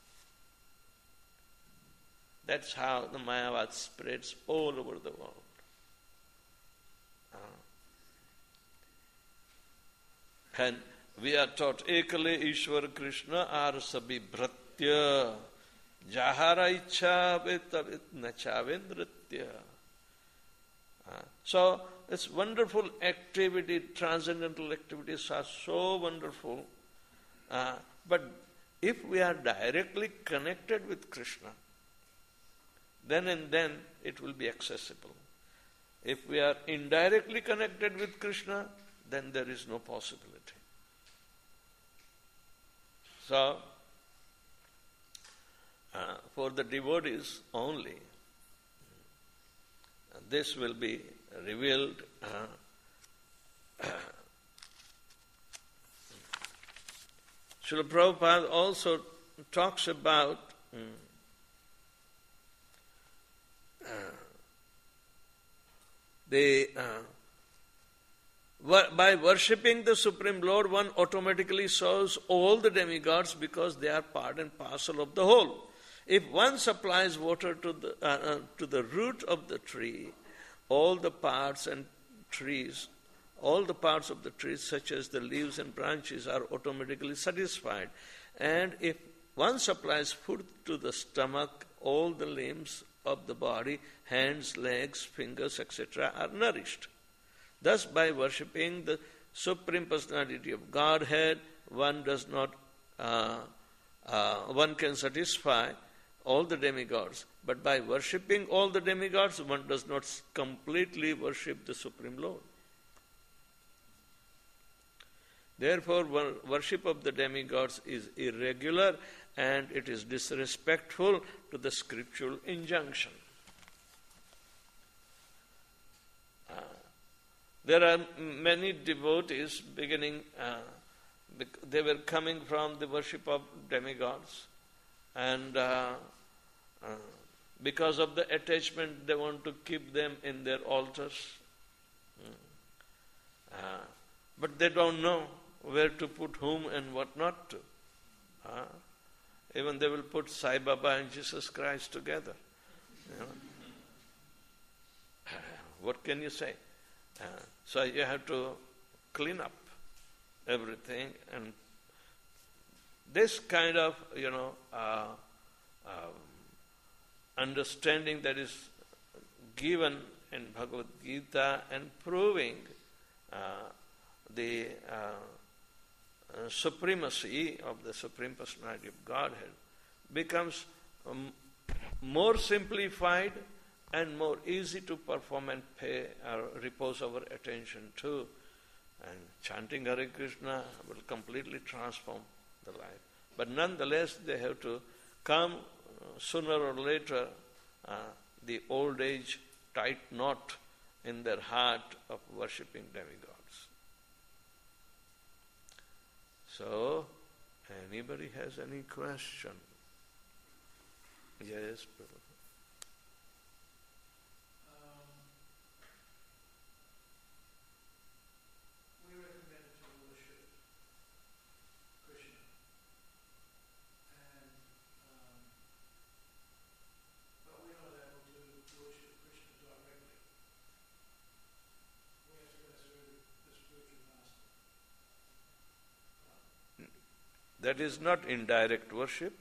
That's how the Mayavad spreads all over the world. Uh, and we are taught, Ekale Ishwar Krishna ar sabhi bhratya, jahara ichha vetavit nachavendritya. So, it's wonderful activity, transcendental activities are so wonderful. Uh, but if we are directly connected with Krishna, then and then it will be accessible. If we are indirectly connected with Krishna, then there is no possibility. So, uh, for the devotees only, this will be revealed. Uh, Srila Prabhupada also talks about um, uh, the uh, by worshipping the Supreme Lord, one automatically serves all the demigods because they are part and parcel of the whole. If one supplies water to the uh, uh, to the root of the tree, all the parts and trees, all the parts of the trees, such as the leaves and branches, are automatically satisfied. And if one supplies food to the stomach, all the limbs of the body, hands, legs, fingers, et cetera, are nourished. Thus, by worshipping the Supreme Personality of Godhead, one does not, uh, uh, one can satisfy all the demigods. But by worshipping all the demigods, one does not completely worship the Supreme Lord. Therefore, worship of the demigods is irregular and it is disrespectful to the scriptural injunction. Uh, There are many devotees beginning, uh, they were coming from the worship of demigods, and uh, uh, because of the attachment, they want to keep them in their altars. Uh, but they don't know where to put whom and what not to. Uh, even they will put Sai Baba and Jesus Christ together. You know? Uh, what can you say? Uh, so you have to clean up everything, and this kind of, you know, uh, uh, understanding that is given in Bhagavad Gita and proving uh, the uh, uh, supremacy of the Supreme Personality of Godhead becomes um, more simplified and more easy to perform and pay or repose our attention to. And chanting Hare Krishna will completely transform the life. But nonetheless, they have to come uh, sooner or later, uh, the old age tight knot in their heart of worshipping demigods. So, anybody has any question? Yes, Prabhu. That is not indirect worship.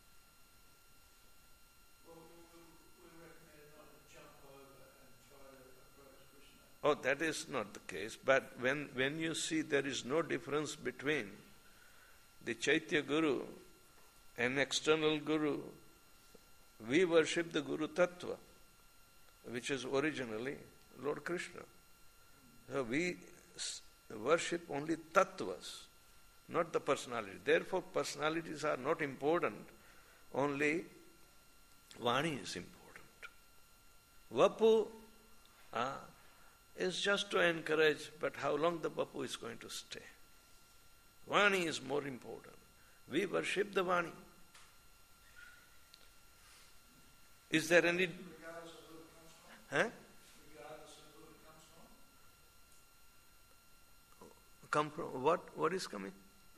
Well, we, we recommend not to jump over and try to approach Krishna. Oh, that is not the case. But when, when you see there is no difference between the Chaitya Guru and external Guru, we worship the Guru Tattva, which is originally Lord Krishna. So we worship only Tattvas, not the personality. Therefore, personalities are not important. Only Vani is important. Vapu uh, is just to encourage, but how long the Vapu is going to stay? Vani is more important. We worship the Vani. Is there any... Regardless of who it comes from? Huh? Regardless of who it comes from? Come from what? What is coming?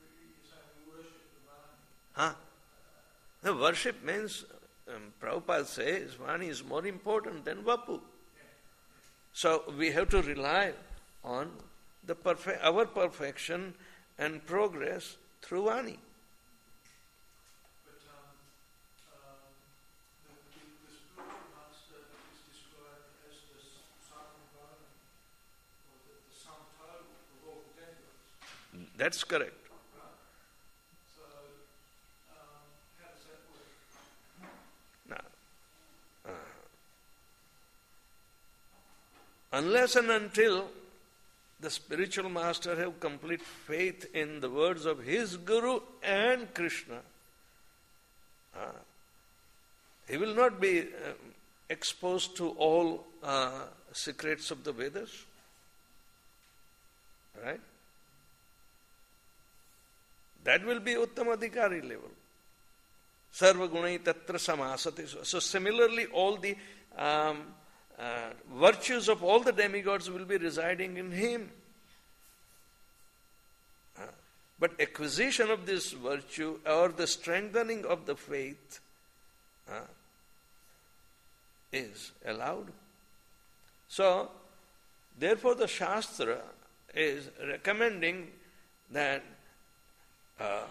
Huh? The worship means, um, Prabhupada says, Vani is more important than Vapu. So we have to rely on the perfect, our perfection and progress through Vani. But um, um, the, the, the spiritual master is described as the Sarvabhaumi, or the, the sum total of all the demigods. That's correct. Unless and until the spiritual master have complete faith in the words of his Guru and Krishna, uh, he will not be uh, exposed to all uh, secrets of the Vedas. Right? That will be Uttamadhikari level. Sarva gunai tatra samasati. So similarly, all the um, Uh, virtues of all the demigods will be residing in him. Uh, but acquisition of this virtue or the strengthening of the faith uh, is allowed. So, therefore the Shastra is recommending that uh,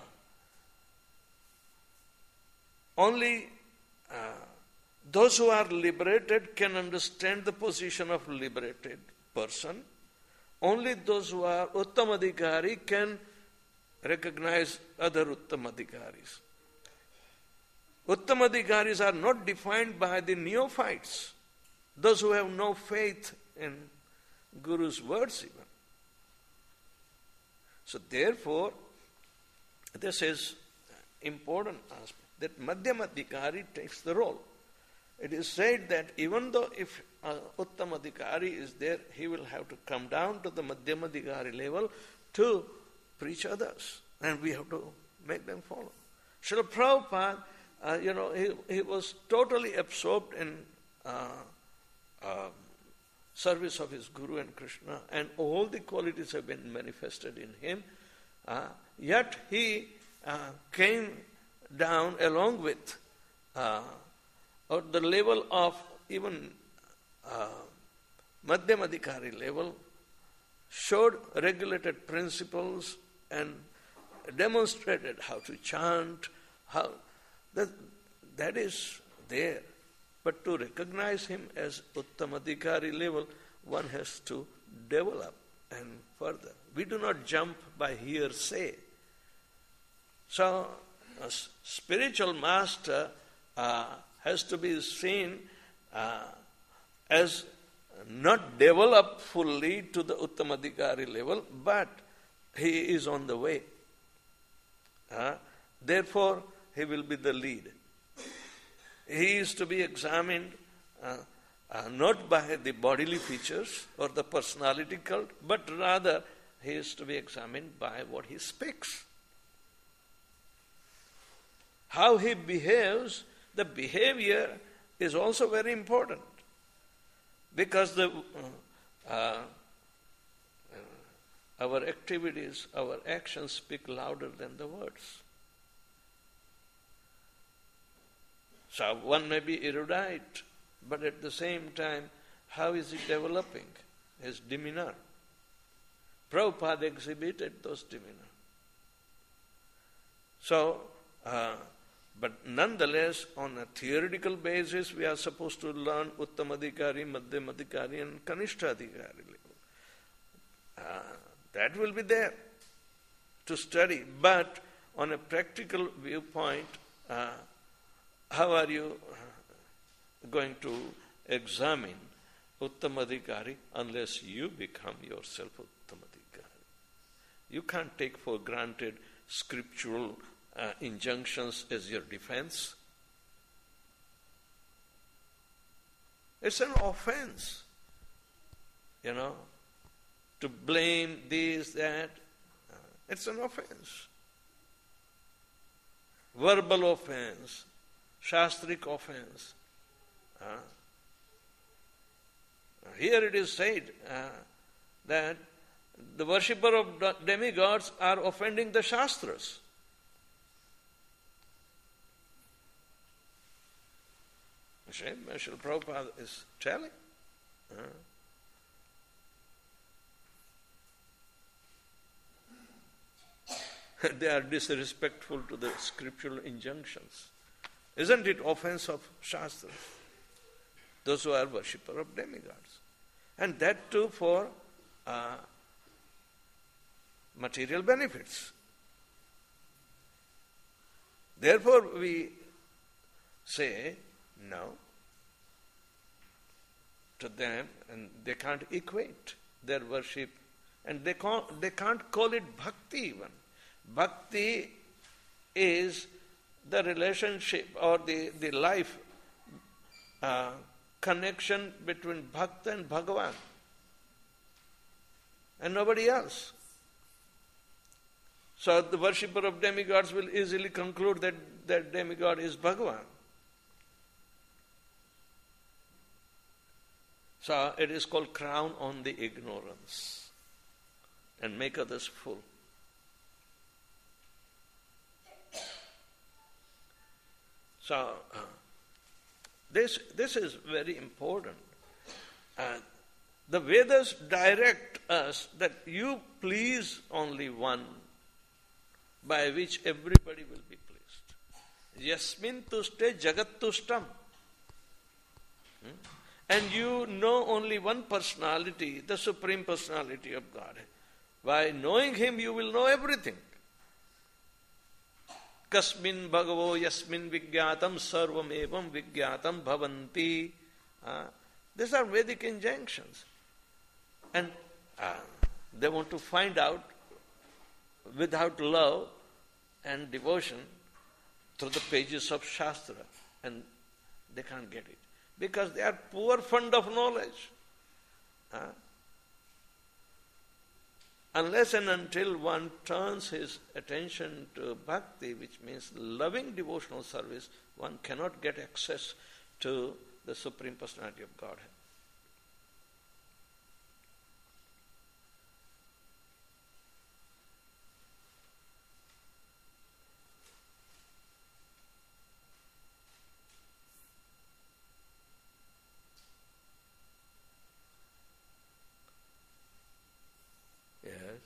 only uh, those who are liberated can understand the position of liberated person. Only those who are Uttamadhikari can recognize other Uttamadhikaris. Uttamadhikaris are not defined by the neophytes, those who have no faith in Guru's words even. So therefore, this is important aspect, that Madhyamadhikari takes the role. It is said that even though if uh, Uttamadhikari is there, he will have to come down to the Madhyamadhikari level to preach others. And we have to make them follow. Srila Prabhupada, uh, you know, he, he was totally absorbed in uh, uh, service of his Guru and Krishna, and all the qualities have been manifested in him. Uh, yet he uh, came down along with uh, at the level of even uh, Madhyamadhikari level, showed regulated principles and demonstrated how to chant, how that, that is there. But to recognize him as Uttamadhikari level, one has to develop and further. We do not jump by hearsay. So, a spiritual master uh, has to be seen uh, as not developed fully to the Uttamadhikari level, but he is on the way. Uh, therefore, he will be the lead. He is to be examined uh, uh, not by the bodily features or the personality cult, but rather he is to be examined by what he speaks. How he behaves, the behavior is also very important, because the uh, uh, our activities, our actions speak louder than the words. So one may be erudite, but at the same time, how is he developing his demeanor? Prabhupada exhibited those demeanor. So, uh, but nonetheless, on a theoretical basis, we are supposed to learn Uttamadhikari, Madhyamadhikari and Kanishtadhikari level. Uh, that will be there to study. But on a practical viewpoint, uh, how are you going to examine Uttamadhikari unless you become yourself Uttamadhikari? You can't take for granted scriptural uh, injunctions as your defense. It's an offense, you know, to blame this, that. Uh, it's an offense. Verbal offense. Shastric offense. Uh, here it is said uh, that the worshipper of demigods are offending the Shastras. Srila Prabhupada is telling. Uh, they are disrespectful to the scriptural injunctions. Isn't it offense of Shastras? Those who are worshipper of demigods. And that too for uh, material benefits. Therefore we say no to them, and they can't equate their worship, and they can't, they can't call it bhakti even. Bhakti is the relationship or the, the life uh, connection between Bhakta and Bhagavan and nobody else. So the worshipper of demigods will easily conclude that that demigod is Bhagavan. So it is called crown on the ignorance and make others fool. So, uh, this, this is very important. Uh, the Vedas direct us that you please only one by which everybody will be pleased. Yasmin tuste jagat tustam. Hmm? And you know only one personality, the Supreme Personality of God. By knowing Him, you will know everything. Kasmin bhagavo yasmin vigyatam sarvam evam vigyatam bhavanti. Uh, these are Vedic injunctions. And uh, they want to find out without love and devotion through the pages of Shastra. And they can't get it. because they are poor fund of knowledge. Huh? Unless and until one turns his attention to bhakti, which means loving devotional service, one cannot get access to the Supreme Personality of Godhead. Yes.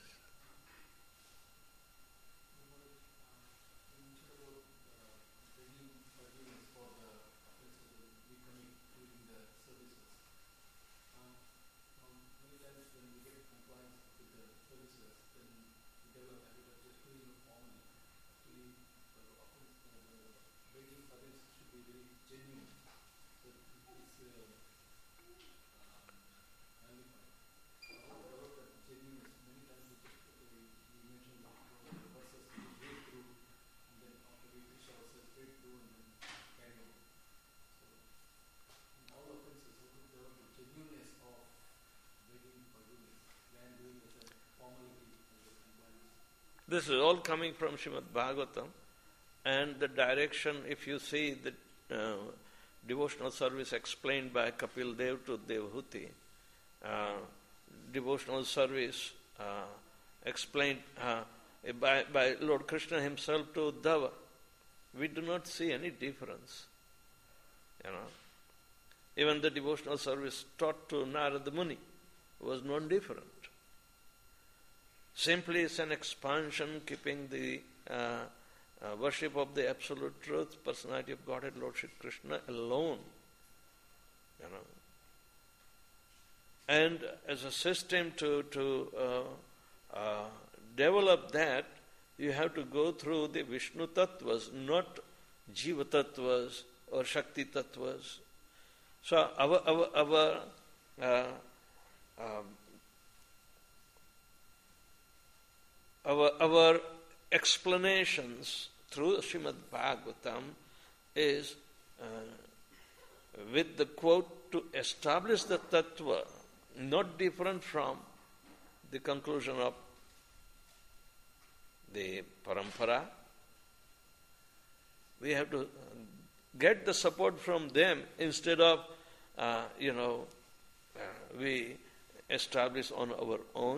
This is all coming from Srimad Bhagavatam, and the direction, if you see the uh, devotional service explained by Kapil Dev to Devhuti, uh, devotional service uh, explained uh, by, by Lord Krishna himself to Uddhava, we do not see any difference. You know, even the devotional service taught to Narada Muni was non-different. Simply it's an expansion, keeping the uh, uh, worship of the Absolute Truth, Personality of Godhead, Lord Shri Krishna alone. You know. And as a system to, to uh, uh, develop that, you have to go through the Vishnu Tattvas, not Jiva Tattvas or Shakti Tattvas. So our, our, our uh, um, Our, our explanations through Srimad Bhagavatam is uh, with the quote to establish the tattva, not different from the conclusion of the parampara. We have to get the support from them instead of, uh, you know, uh, we establish on our own.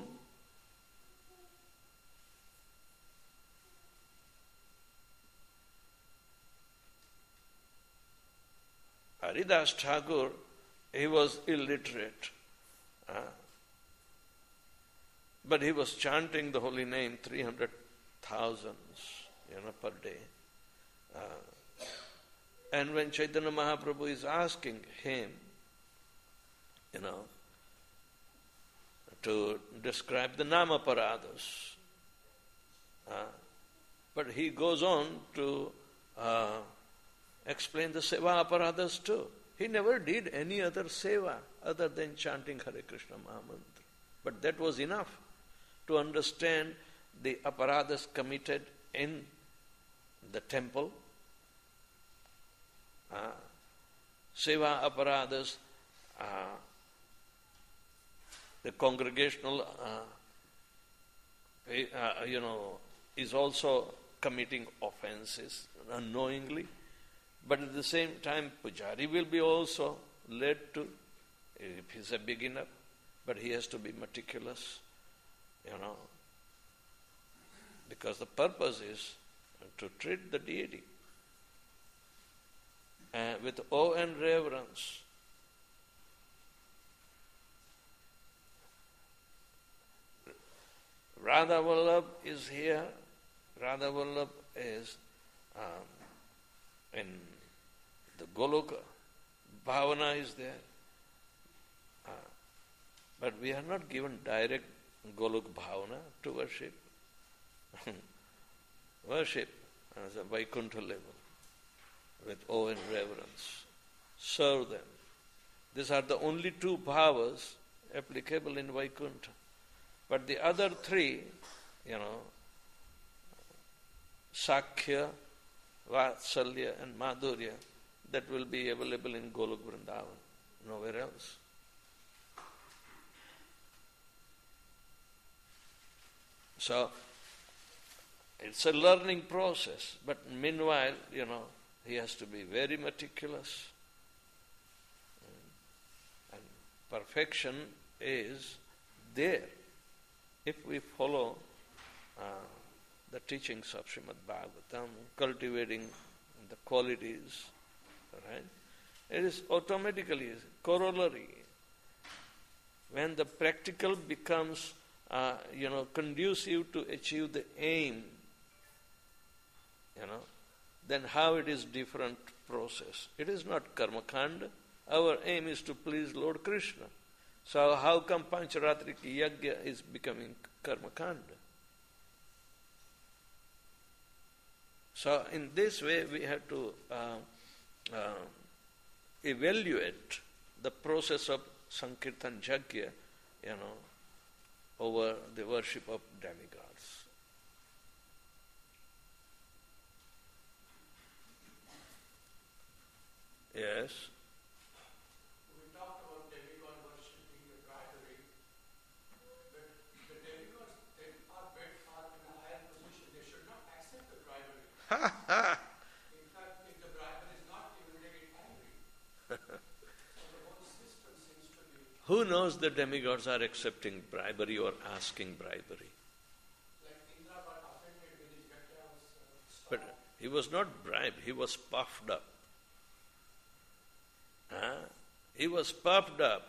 Haridas Thakur, he was illiterate, uh, but he was chanting the holy name three hundred thousands, you know, per day. Uh, and when Chaitanya Mahaprabhu is asking him, you know, to describe the Namaparadas, uh, but he goes on to uh, explain the seva aparadas too. He never did any other seva other than chanting Hare Krishna Mahamantra. But that was enough to understand the aparadas committed in the temple. Uh, seva aparadas, uh, the congregational, uh, uh, you know, is also committing offenses unknowingly. But at the same time, Pujari will be also led to, if he's a beginner, but he has to be meticulous, you know, because the purpose is to treat the deity uh, with awe and reverence. Radha Vallabh is here. Radha Vallabh is um, in the Goloka. Bhavana is there. Uh, but we are not given direct Golok Bhavana to worship. Worship as a Vaikuntha level with awe and reverence. Serve them. These are the only two bhavas applicable in Vaikuntha. But the other three, you know, Sakhya, Vatsalya and Madhurya, that will be available in Golok Vrindavan, nowhere else. So, it's a learning process, but meanwhile, you know, he has to be very meticulous. And perfection is there if we follow uh, the teachings of Srimad Bhagavatam, cultivating the qualities, right? It is automatically corollary. When the practical becomes, uh, you know, conducive to achieve the aim, you know, then how it is different process. It is not karma kanda. Our aim is to please Lord Krishna. So how come Pancharatrika Yajna is becoming karma kanda? So in this way we have to uh, uh, evaluate the process of Sankirtan Yajna, you know, over the worship of demigods. Yes. We talked about demigod worship being a bribery, but the demigods, they are very far in a higher position. They should not accept the bribery. In fact, if the bribery is not given, they get angry. So the whole system seems to be... Who knows the demigods are accepting bribery or asking bribery? Like Indra got offended when his yajna was uh, But stopped. he was not bribed, he was puffed up. Huh? He was puffed up.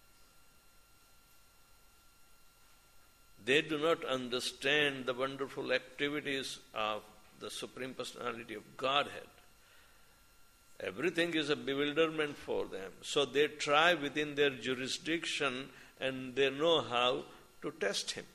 They do not understand the wonderful activities of the Supreme Personality of Godhead. Everything is a bewilderment for them. So they try within their jurisdiction and they know how to test him.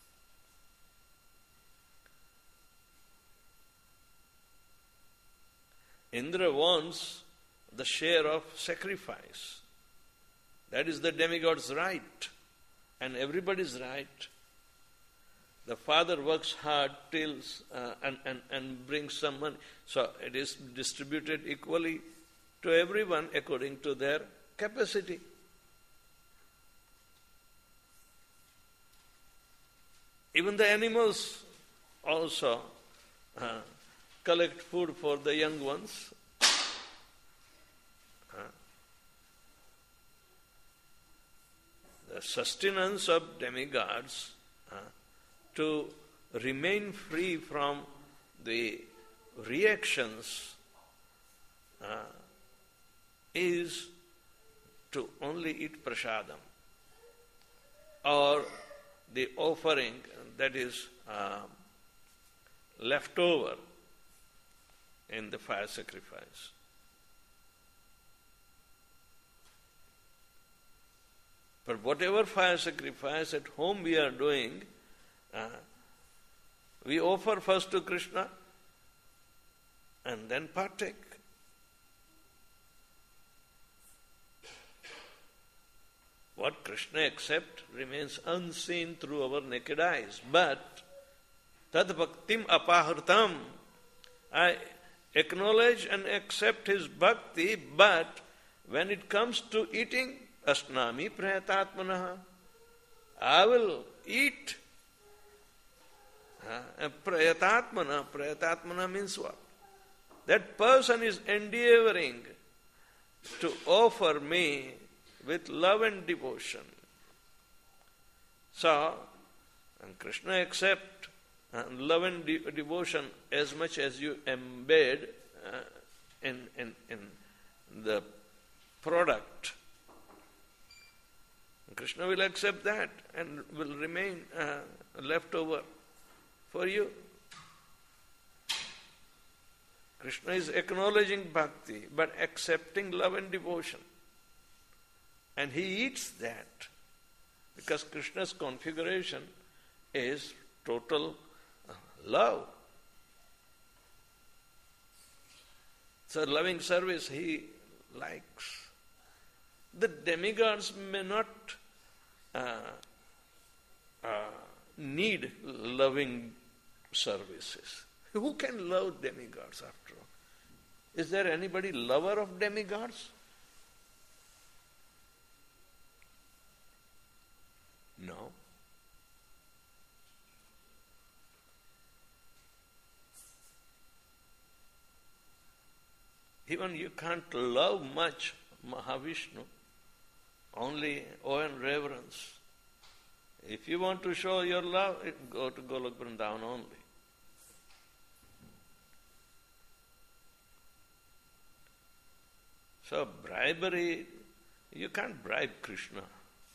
Indra wants the share of sacrifice. That is the demigod's right, and everybody's right. The father works hard, tills, uh, and, and, and brings some money. So it is distributed equally to everyone according to their capacity. Even the animals also uh, collect food for the young ones. The sustenance of demigods uh, to remain free from the reactions uh, is to only eat prasadam or the offering that is uh, left over in the fire sacrifice. But whatever fire sacrifice at home we are doing, uh, we offer first to Krishna and then partake. What Krishna accepts remains unseen through our naked eyes. But tad bhaktim apahritam, I acknowledge and accept his bhakti, but when it comes to eating, asnami prayatatmanaha, I will eat. Uh, prayatatmana, prayatatmana means what? That person is endeavoring to offer me with love and devotion. So, and Krishna accept uh, love and de- devotion as much as you embed uh, in, in, in the product. Krishna will accept that and will remain uh, left over for you. Krishna is acknowledging bhakti, but accepting love and devotion. And he eats that because Krishna's configuration is total uh, love. So loving service he likes. The demigods may not uh, uh, need loving services. Who can love demigods after all? Is there anybody lover of demigods? No. Even you can't love much Mahavishnu, only awe and reverence. If you want to show your love, go to Golok Vrindavan only. So bribery, you can't bribe Krishna.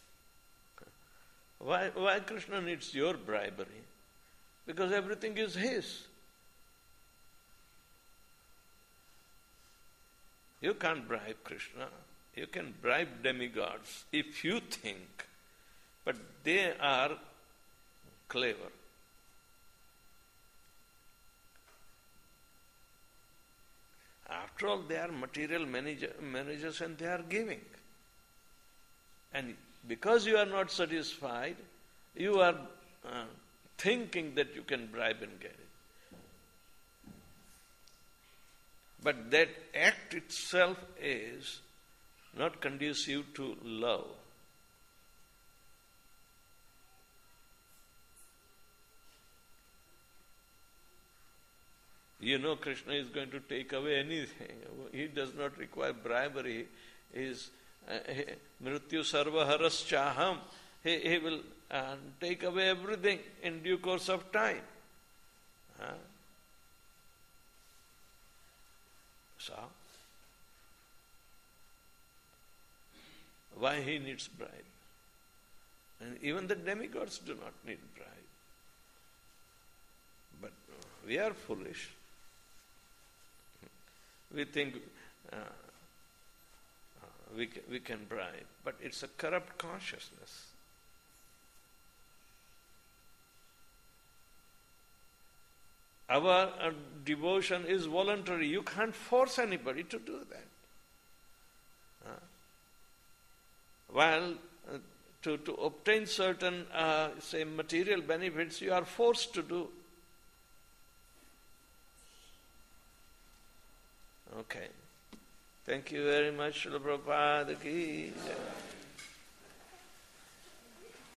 Why, why Krishna needs your bribery? Because everything is his. You can't bribe Krishna. You can bribe demigods if you think, but they are clever. After all, they are material manager, managers and they are giving. And because you are not satisfied, you are uh, thinking that you can bribe and get it. But that act itself is not conducive to love. You know Krishna is going to take away anything. He does not require bribery. He is mrityu sarva haraschaham. He, he will uh, take away everything in due course of time. Huh? So, why he needs bribe? And even the demigods do not need bribe. But we are foolish. We think uh, uh, we, can, we can bribe, but it's a corrupt consciousness. Our uh, devotion is voluntary. You can't force anybody to do that. Uh, while uh, to, to obtain certain, uh, say, material benefits, you are forced to do. Okay. Thank you very much, Srila Prabhupada ki jai.